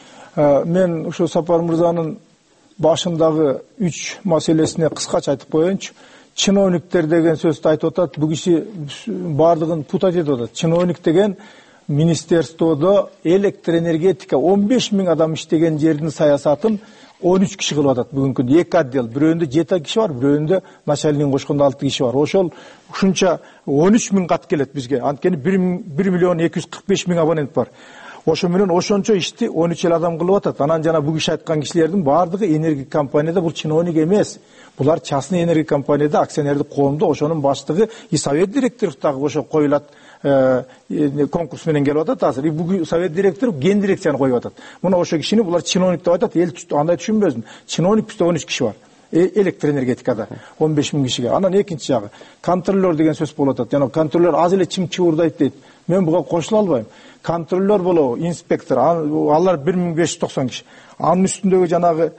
Мен ушу Сапар мырзанын башындағы үч маселесіне қысқаша айтып коеюнчу. Чиновниктер деген сөздү айтып атат, бул киши бардыгын путать этип атат. Чиновник деген министерстводо электроэнергетика он беш миң адам иштеген жердин саясатын он үч киши кылып атат бүгүнкү күндө. Эки отдел, бирөөндө жети киши бар, бирөөндө начальнигин кошкондо алты киши бар. Ошол ушунча он үч миң кат келет бизге. Анткени бир миллион эки жүз кырк беш миң абонент бар. Ошо менен ошончо ишти он үч эл адам кылып атат. Анан жана буг иш айткан кишилердин баардыгы энергия компанияда, бул чиновник эмес. Булар частный энергия компанияда акционердик коомдо, ошонун баштыгы и совет директору дагы ошо коюлат. Конкурс менен келип атат азыр. И буг совет директору ген дирекцияны коюп атат. Мына ошо кишини булар чиновник деп атат. Эл андай түшүнбөсүн. Чиновник бизде он үч киши бар. Электроэнергетикада он беш миң кишиге. Анан экинчи жагы контролер деген сөз болуп атат. Жана контролер аз эле чим чуурдайт дейт. Мен буга кошула албайм. Контролер болобу, инспектор, алар бир миң беш жүз токсон киши. Анын үстүндөгү жанагы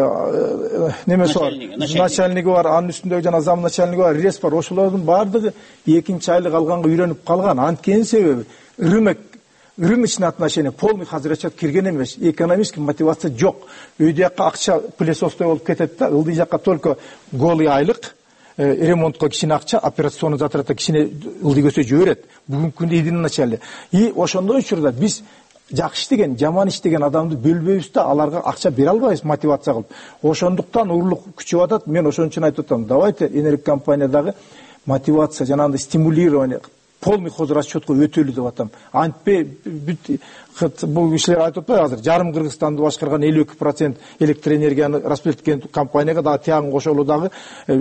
немеси бар, начальниги бар, анын үстүндөгү жана зам начальниги бар, рес бар. Ошолордун баардыгы экинчи айлык алганга үйрөнүп калган. Анткенин себеби рынок рыночный отношение полный хазырачат кирген эмес. Экономический мотивация жок. Өйдө жакка акча пылесостой болуп кетет да, ылдый жакка только голый айлык, ремонтко кичине акча, операционный затратка кичине ылдый көсө жиберет. Бүгүнкү күндө единый начале. И ошондой учурда биз жакшы иштеген, жаман иштеген адамды бөлбөйбүз да, аларга акча бере албайбыз мотивация кылып. Ошондуктан урлук күчөп атат. Мен ошон үчүн айтып атам, давайте энергия компаниядагы мотивация, жанагындай стимулирование, полный хозрасчетко өтөлү деп атам. Антпе бул кишилер айтып атпайбы азыр, жарым Кыргызстанды башкарган элүү эки процент электроэнергияны распределить компанияга дагы тиягын кошолу дагы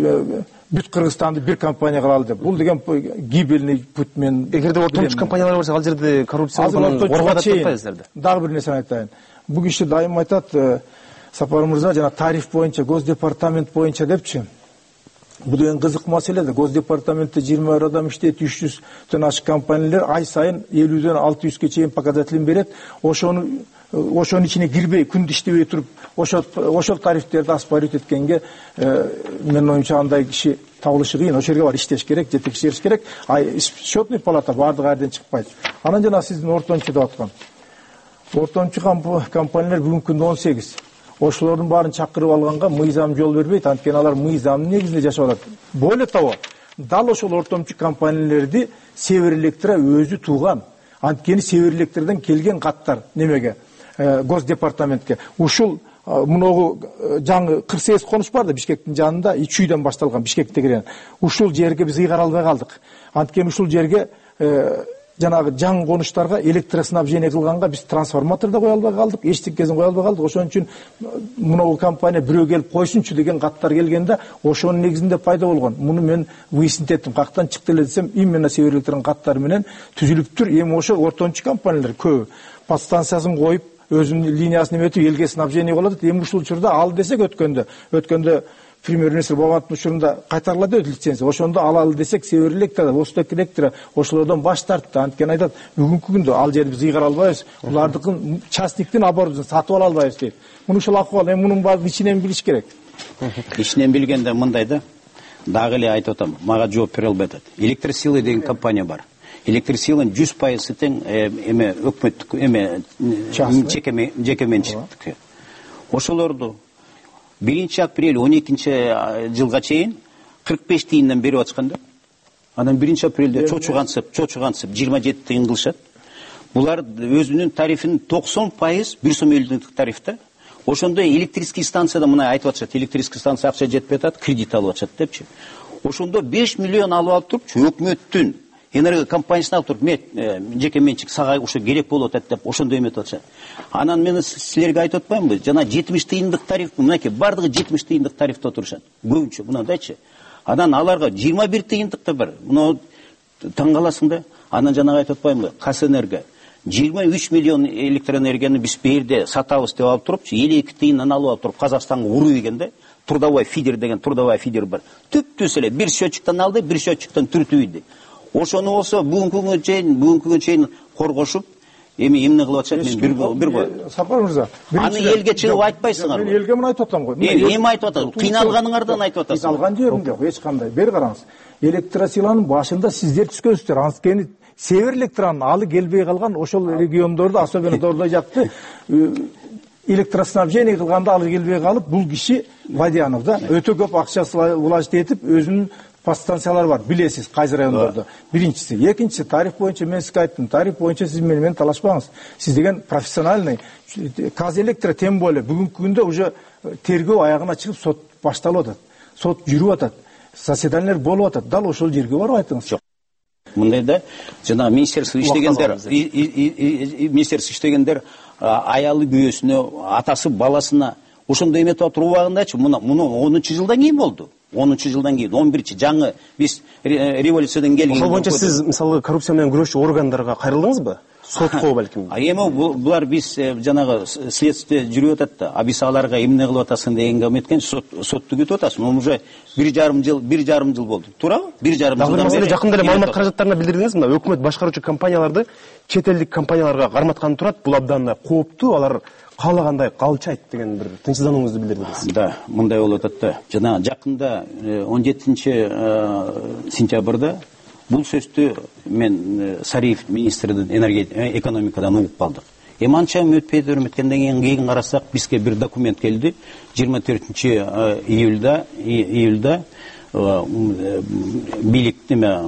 бүт Кыргызстанды бир компания кылалы деп. Бул деген гибельный путь мен. Эгерде ортомчу компаниялар болсо, ал жерде коррупция менен орготуп атпайсыздар. Дагы бир нерсени айтайын. Бул киши дайым айтат, Сапар мырза, жана тариф боюнча, Госдепартамент боюнча депчи. Бул деген кызык маселе да. Госдепартаментте жыйырма бир адам иштейт, үч жүздөн ашык компаниялар ай сайын элүүдөн алты жүзгө чейин показателин берет. Ошону ошонун ичине кирбей, күндү иштебей туруп, ошол ошол тарифтерди оспорить эткенге менин оюмча андай киши табылышы кыйын. Ошол жерге бар иштеш керек, жетекчилеш керек. Счетный палата баардыгы айрдан чыкпайт. Анан жана сиздин ортомчу деп аткан. Ортомчу компаниялар бүгүнкү күндө он сегиз. Ошолордун баарын чакырып алганга мыйзам жол бербейт, анткени алар мыйзамдын негизинде жашап атат. Более того, дал ошол ортомчу компаниялерди Север Электро өзү тууган. Анткени Север Электродон келген каттар немеге, Госдепартаментке. Ушул муногу жаңы кырк сегиз конуш бар да Бишкектин жанында, үч үйдөн башталган Бишкекте кирген. Ушул жерге биз ыйгара албай калдык. Анткени ушул жерге жанагы жаңы конуштарга электроснабжение кылганга биз трансформатор да кое албай калдык, эчтекесин кое албай калдык. Ошон үчүн муногу компания бирөө келип койсунчу деген каттар келгенде ошонун негизинде пайда болгон. Муну мен выяснить эттим. Кактан чыкты эле десем, именно Север Электронун каттары менен түзүлүптүр. Эми ошо ортомчу компаниялар көбү подстанциясын коюп, өзүнүн линиясын эметип, элге снабжение кылат. Эми ушул учурда ал десек өткөндө, өткөндө премьер-министр Бабановдун учурунда кайтарылат өтү лицензия. Ошондо алалы десек Север Электро, Восток Электро ошолордон баш тартты. Анткени айтат, бүгүнкү күндө ал жерди биз ыйгара албайбыз. Булардыкын частниктин оборудованиесин сатып ала албайбыз дейт. Муну ушул акыбал, эми мунун баарын ичинен билиш керек. Ичинен билгенде мындай да, дагы эле айтып атам, мага жооп бере албай атат. Электросила деген компания бар. Электросиланын жүз пайызы тең эме өкмөттүк, эме жеке менчиктик. Ошолорду биринчи апрель он экинчи жылга чейин кырк беш тыйындан берип атышкан да. Анан биринчи апрелде чочугансып, чочугансып жыйырма жети тыйын кылышат. Булар өзүнүн тарифин токсон пайыз бир сом элүү тариф да. Ошондо электрический станцияда мына айтып атышат, электрический станция акча жетпей атат, кредит алып атышат депчи. Ошондо беш миллион алып алып турупчу, өкмөттүн энергия компаниясына алып туруп, мет жеке менчик сага ошо керек болуп атат деп ошондой эметип атышат. Анан мен силерге айтып атпаймынбы? Жана жетимиш тыйындык тариф, мынакей бардыгы жетимиш тыйындык тарифте отурушат. Көбүнчө мынандайчы. Анан аларга жыйырма бир тыйындык да бар. Муну таң каласың да. Анан жанагы айтып атпаймынбы? Казэнерго жыйырма үч миллион электроэнергияны биз берде сатабыз деп алып турупчу, элүү эки тыйындан алып алып туруп Казакстанга уруп ийгенде, трудовой фидер деген трудовой фидер бар. Түп-түз эле бир счетчиктен алды, бир счетчиктен түртүп ийди. Ошону болсо бүгүнкү күнгө чейин, бүгүнкү күнгө чейин коргошуп, эми эмне кылып атышат? Мен бир бир го. Сапар мырза, аны элге чыгып айтпайсыңар. Мен элге муну айтып атам го. Эми айтып атат? Кыйналганыңардан айтып атасың. Кыйналган жерим жок, эч кандай. Бери караңыз. Электросиланын башында сиздер түшкөнсүздөр. Анткени Север Электронун алы келбей калган ошол региондорду, особенно Дордой жакты электроснабжение кылганда алы келбей калып, бул киши Вадянов да өтө көп акча вложить этип, өзүнүн подстанциялар бар, билесиз кайсы райондордо. Биринчиси. Экинчиси, тариф боюнча мен сизге айттым, тариф боюнча сиз менен талашпаңыз. Сиз деген профессиональный, Казэлектро тем более бүгүнкү күндө уже тергөө аягына чыгып сот башталып атат. Сот жүрүп атат. Заседаниялар болуп атат. Дал ошол жерге барып айтыңыз. Жок. Мындай да жана министерство иштегендер, министерство иштегендер аялы күйөөсүнө, атасы баласына ошондой эметип атып убагындачы, муну онунчу жылдан кийин болду. онунчу жылдан кийин он биринчи жаңы биз революциядан келген. Ошол боюнча сиз мисалы коррупция менен күрөшчү органдарга кайрылдыңызбы? Сотко балким. А эми булар биз жанагы следствие жүрүп атат да, а биз аларга эмне кылып атасың дегенге эметкен сот сотту күтүп атасың. Мына уже бир жарым жыл, бир жарым жыл болду. Туурабы? бир жарым жылдан бери. Жакында эле маалымат каражаттарына билдирдиңиз, мына өкмөт башкаруучу компанияларды чет элдик компанияларга карматканы турат. Бул абдан кооптуу, алар каалагандай калчайт деген бир тынчсызданууңузду билдирдиңиз. Да, мындай болуп атат да. Жана жакында он жетинчи сентябрда бул сөздү мен Сариев министрдин экономикадан угуп калдык. Эми анча өтпөй өрмөткөндөн кийин карасак, бизге бир документ келди. жыйырма төртүнчү июлда июлда бийлик неме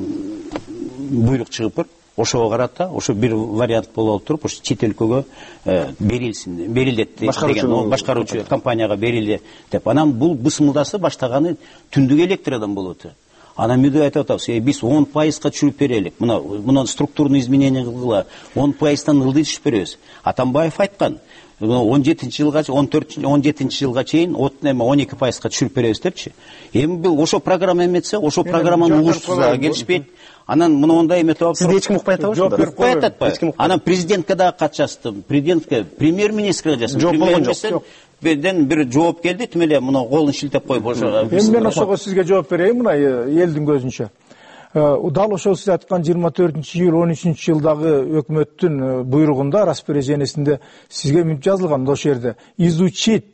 буйрук чыгып, ошого карата, ошо бир вариант болуп туруп, ошо чет өлкөгө берилсин, берилет деген, башкаруучу компанияга берилди деп. Анан бул бысмылдасы баштаганы түндүк электродан болуп атат. Анан мындай айтып атабыз, биз он пайызга түшүрүп берелик. Мына, мына структурный изменение кылгыла, он пайыздан ылдый түшүп беребиз. Атамбаев айткан, он жетинчи жылга, он төртүнчү, он жетинчи жылга чейин от неме он эки пайызга түшүрүп беребиз депчи. Эми бул ошо программа эметсе, ошо программаны угуштурса келишпейт. Анан муну ондай эметип алып, сизди эч ким укпай атабы ошондо? Укпай атпайбы? Анан президентке да кат жаздым, президентке, премьер-министрге жаздым. Жооп болгон жок. Беден бир жооп келди, тим эле муну колун шилтеп коюп ошо. Эми мен ошого сизге жооп берейин, мына элдин көзүнчө. Дал ошол сиз айткан жыйырма төртүнчү июль он үчүнчү жылдагы өкмөттүн буйругунда, распоряжениесинде сизге мынтип жазылган ошол жерде. Изучить,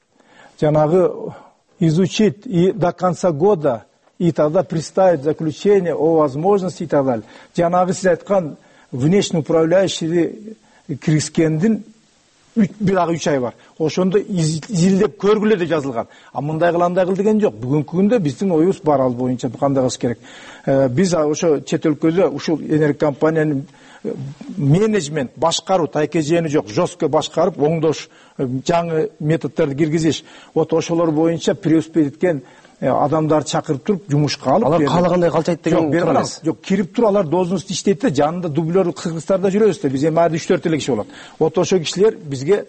жанагы изучить и до конца года и тогда представить заключение о возможности и так далее. Жанагы сиз айткан внешний управляющий киргизгендин бир дагы үч ай бар. Ошондо изилдеп көргүлө деп жазылган. А мындай кыл андай кыл деген жок. Бүгүнкү күндө биздин оюбуз бар ал боюнча кандай кылыш керек. Биз ошо чет өлкөдө ушул энерги компаниянын менеджмент, башкаруу тайкежени жок, жестко башкарып, оңдош, жаңы методдорду киргизиш. Вот ошолор боюнча преуспеть эткен адамдарды чакырып туруп жумушка алып, алар каалагандай калчайт деген турат. Жок, кирип туруп алар должность иштейт да, жанында дублер кыргыздарда жүрөбүз да. Биз эми ар үч төрт эле киши болот. Вот ошо кишилер бизге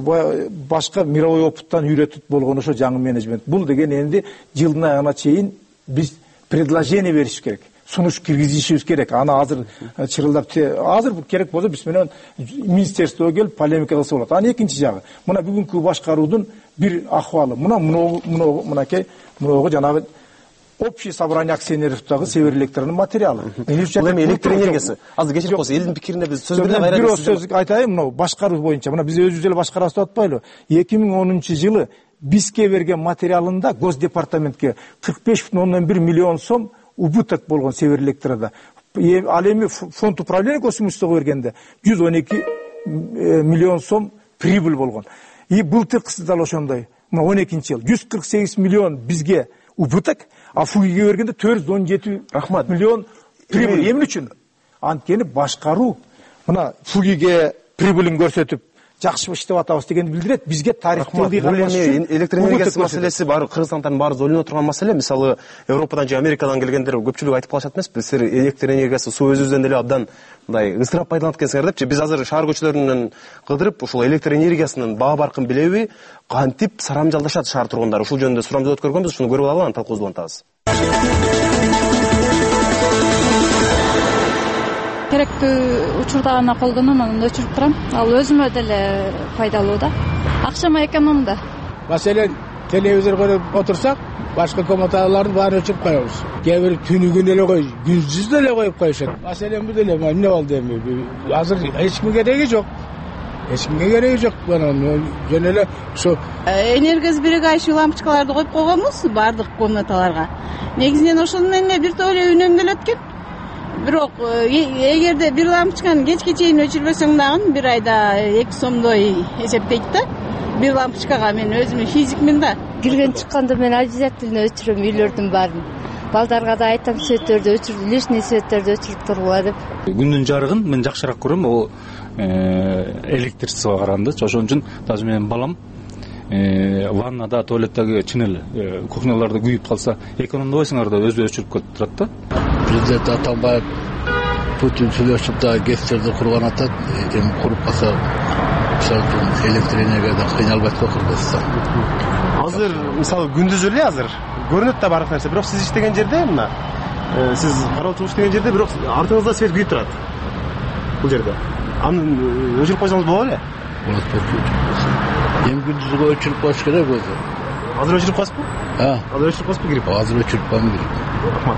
башка мировой опыттан үйрөтүп болгон ошо жаңы менеджмент. Бул деген энди жылдын аягына чейин биз предложение бериш керек. Сунуш киргизишибиз керек. Аны азыр чырылдап, азыр керек болсо биз менен министерствого келип полемика кылса болот. Анын экинчи жагы, мына бүгүнкү башкаруудун бир акыбалы. Мына мына мынакей мыногу жанагы общее собрание акционеровдагы Север Электронун материалы. Бул эми электр энергиясы. Азыр кечирип койсо, элдин пикирине биз сөз бере кайра. Бир сөз айтайын, мына башкаруу боюнча. Мына биз өзүбүз эле башкарабыз деп атпайлы. эки миң онунчу жылы бизге берген материалында Госдепартаментке кырк беш бүтүн ондон бир миллион сом убыток болгон Север Электрода. Ал эми фонд управления госимуществого бергенде жүз он эки миллион сом прибыль болгон. И былтыркысы дал ошондой. Мына он экинчи жыл жүз кырк сегиз миллион бизге убыток, а фугиге бергенде төрт жүз он жети миллион прибыль. Эмне үчүн? Анткени башкаруу мына фугиге прибылин көрсөтүп жакшы иштеп атабыз дегенди билдирет. Бизге тарифти электр энергиясы маселеси бар, кыргызстандардын баары ойлонуп турган маселе. Мисалы, Европадан же Америкадан келгендер көпчүлүк айтып калышат эмеспи? Силер электр энергиясы суу өзүбүздөн эле абдан мындай ысырап пайдаланып келсеңер депчи. Биз азыр шаар көчөлөрүнөн кыдырып, ушул электр энергиясынын баа баркын билеби, кантип сарамжалдашат шаар тургундары. Ушул жөнүндө сурамжылоо өткөргөнбүз, ушуну көрүп алалы, аны талкуубузду улантабыз. Керектүү учурда гана колдоном, анан өчүрүп турам. Ал өзүмө деле пайдалуу да. Акчама эконом да. Маселен, телевизор көрүп отурсак, башка комнаталардын баарын өчүрүп коебуз. Кээ бир түнүгүн эле коюп, күндүз деле коюп коюшат. Маселен бул деле эмне болду эми? Азыр эч кимге кереги жок. Эч кимге кереги жок. Жөн эле ушу энергосберегающий лампочкаларды коюп койгонбуз баардык комнаталарга. Негизинен ошонун эле бир топ эле үнөмдөлөт экен. Бирок эгерде бир лампочканы кечке чейин өчүрбөсөң дагы бир айда эки сомдой эсептейт да. Бир лампочкага мен өзүм физикмин да. Кирген чыкканда мен обязательно өчүрөм үйлөрдүн баарын. балдарга да айтам, светтерди өчүрүп, лишний светтерди өчүрүп тургула деп. Күндүн жарыгын мен жакшыраак көрөм, ал электричествого караганда. Ошон үчүн даже менин балам ваннада, туалеттеги чын эле кухняларда күйүп калса, экономдобойсуңар деп өзү өчүрүп кетип турат да. Президент Атамбаев Путин сүйлөшүп да гэстерди курган атат, эми куруп калса, мисалы үчүн электр энергияда кыйналбайт го Кыргызстан. Азыр мисалы күндүз эле азыр көрүнөт да баардык нерсе, бирок сиз иштеген жерде мына сиз кароочулук иштеген жерде бирок артыңызда свет күйүп турат. Бул жерде. Аны өчүрүп койсоңуз болот эле? Болот, болот. Эми күндүзгө өчүрүп коюш керек өзү. Азыр өчүрүп коесузбу? А, азыр өчүрүп коесузбу кирип? Азыр өчүрүп коем кирип. Рахмат.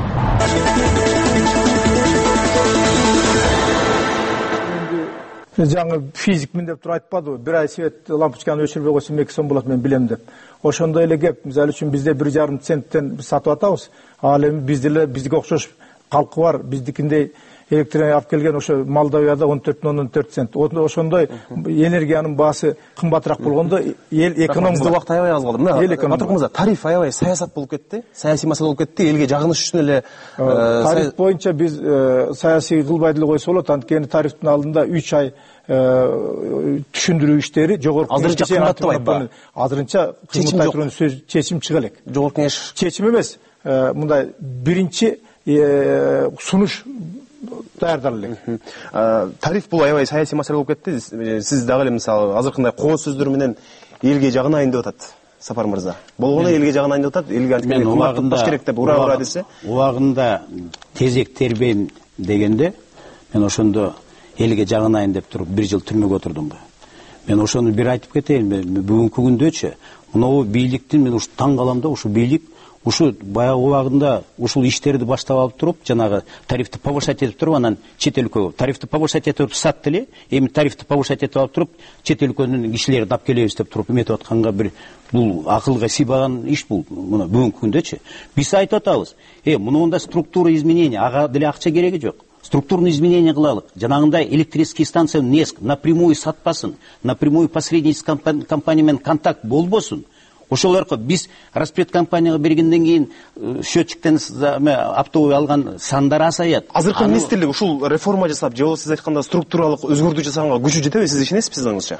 Жаңы физикмин деп туруп айтпадыбы? Бир ай свет лампочканы өчүрбөй койсом эки сом болот, мен билем деп. Ошондой эле кеп, мисалы үчүн бизде бир жарым центтен сатып атабыз. Ал эми бизде эле бизге окшош калкы бар, биздикиндей электр алып келген ошо Молдовияда он төрт бүтүн ондон төрт цент. Ошондой энергиянын баасы кымбатыраак болгондо эл эконом. Бизде убакыт аябай аз калды. Мына батыркымызда тариф аябай саясат болуп кетти, саясий маселе болуп кетти, элге жагыныш үчүн эле тариф боюнча биз саясий кылбай деле койсо болот, анткени тарифтин алдында үч ай түшүндүрүү иштери жогорку азырынча кымбаттабайт ба? Азырынча кымбаттай турган сөз чечим чыга элек. Жогорку кеңеш чечим эмес, мындай биринчи сунуш даярдала элек. Тариф бул аябай саясий маселе болуп кетти. Сиз дагы эле мисалы азыркындай кооз сөздөр менен элге жагынайын деп атат Сапар мырза. Болгону элге жагынайын деп атат, элге антип кымбаттатпаш керек деп ура ура десе. Убагында тезек тербейм дегенде мен ошондо элге жагынайын деп туруп бир жыл түрмөгө отурдум ба. Мен ошону бир айтып кетейин, бүгүнкү күндөчү мынау бийликтин мен ушу таң калам да, ушу бийлик ушу баягы убагында ушул иштерди баштап алып туруп, жанагы тарифти повышать этип туруп, анан чет өлкөгө тарифти повышать этип туруп сатты эле, эми тарифти повышать этип алып туруп, чет өлкөнүн кишилерин алып келебиз деп туруп эметип атканга бир бул акылга сыйбаган иш бул. Мына бүгүнкү күндөчү биз айтып атабыз, э мунунда структура изменения, ага деле акча кереги жок. Структурный изменения кылалык. Жанагындай электрический станция НЭСК напрямую сатпасын, напрямую посреднический компания менен контакт болбосун. Ошол аркылуу биз распред компанияга бергенден кийин счетчиктен оптовый алган сандар азаят. Азыркы министрлик ушул реформа жасап, же болбосо сиз айтканда структуралык өзгөртүү жасаганга күчү жетеби? Сиз ишенесизби сиздиңизче?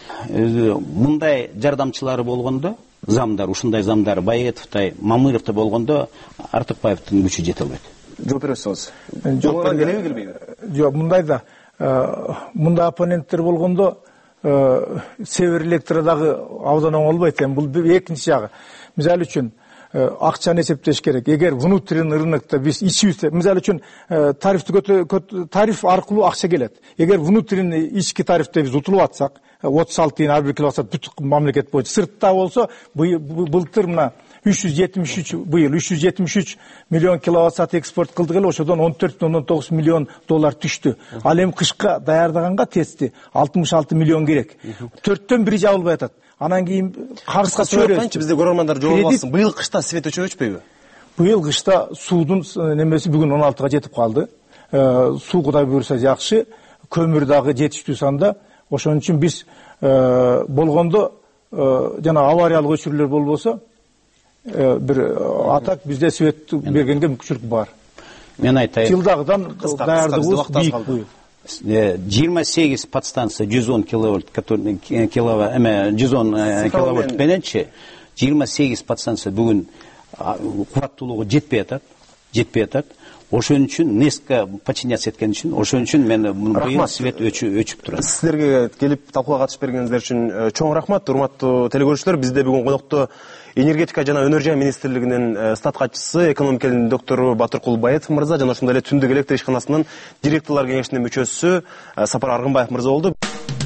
Мындай жардамчылары болгондо, замдар, ушундай замдар Баетовтай, Мамыровтай болгондо Артыкбаевдин күчү жете албайт. Жооп бересиз? Жок, келеби келбейби? Жок, мындай да мындай оппоненттер болгондо Север электродагы абдан оңолбойт. Эми бул экинчи жагы. Мисалы үчүн акчаны эсептеш керек. Эгер внутренний рынокто биз ичибизде, мисалы үчүн тарифти тариф аркылуу акча келет. Эгер внутренний ички тарифте биз утулуп атсак, отуз алты тыйын ар бир киловатт бүт мамлекет боюнча. Сыртта болсо былтыр мына үч жүз жетимиш үч быйыл үч жүз жетимиш үч миллион киловатт саат экспорт кылдык эле, ошодон он төрт бүтүн ондон тогуз миллион доллар түштү. Ал эми кышка даярдаганга тести алтымыш алты миллион керек. төрттөн бири жабылбай атат. Анан кийин карызга чөйрөйт. Бизде көрөрмандар жооп алсын. Быйыл кышта свет өчүрүп өчпөйбү? Быйыл кышта суудун немеси бүгүн он алтыга жетип калды. Суу Кудай буйруса жакшы, көмүр дагы жетиштүү санда. Ошон үчүн биз болгондо жана авариялык өчүрүүлөр болбосо бир атак бизде свет бергенге мүмкүнчүлүк бар. Мен айтайын. Жылдагыдан даярдыгыбыз бийик быйыл. жыйырма сегиз подстанция жүз он киловольт, который киловатт, эме жүз он киловольт мененчи жыйырма сегиз подстанция бүгүн кубаттуулугу жетпей атат, жетпей атат. Ошон үчүн НЭСК подчиняться эткен үчүн, ошон үчүн мен быйыл свет өчүп турат. Сиздерге келип талкууга катышып бергениңиздер үчүн чоң рахмат, урматтуу телекөрүүчүлөр. Бизде бүгүн конокто энергетика жана өнөр жай министрлигинин стат катчысы, экономика илиминин доктору Батыркул Баетов мырза жана ошондой эле Түндүк электр ишканасынын директорлор кеңешинин мүчөсү Сапар Аргынбаев мырза болду.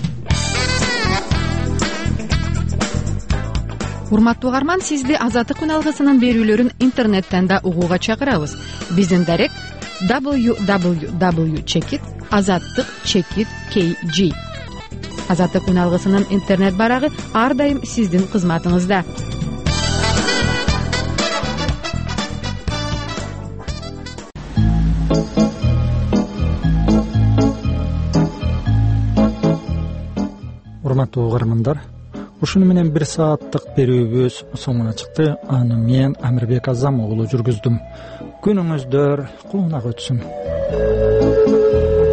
Урматтуу угарман, сизди Азаттык күн алгысынын берүүлөрүн интернеттен да угууга чакырабыз. Биздин дарек дабл ю дабл ю дабл ю чекит азаттык чекит кей джи. Азаттык күн алгысынын интернет барагы ар дайым сиздин кызматыңызда. Урматтуу угармандар, ушуну менен бир сааттык берүүбүз соңуна чыкты. Аны мен Амирбек Азам уулу жүргүздүм. Күнүңүздөр куунак өтсүн.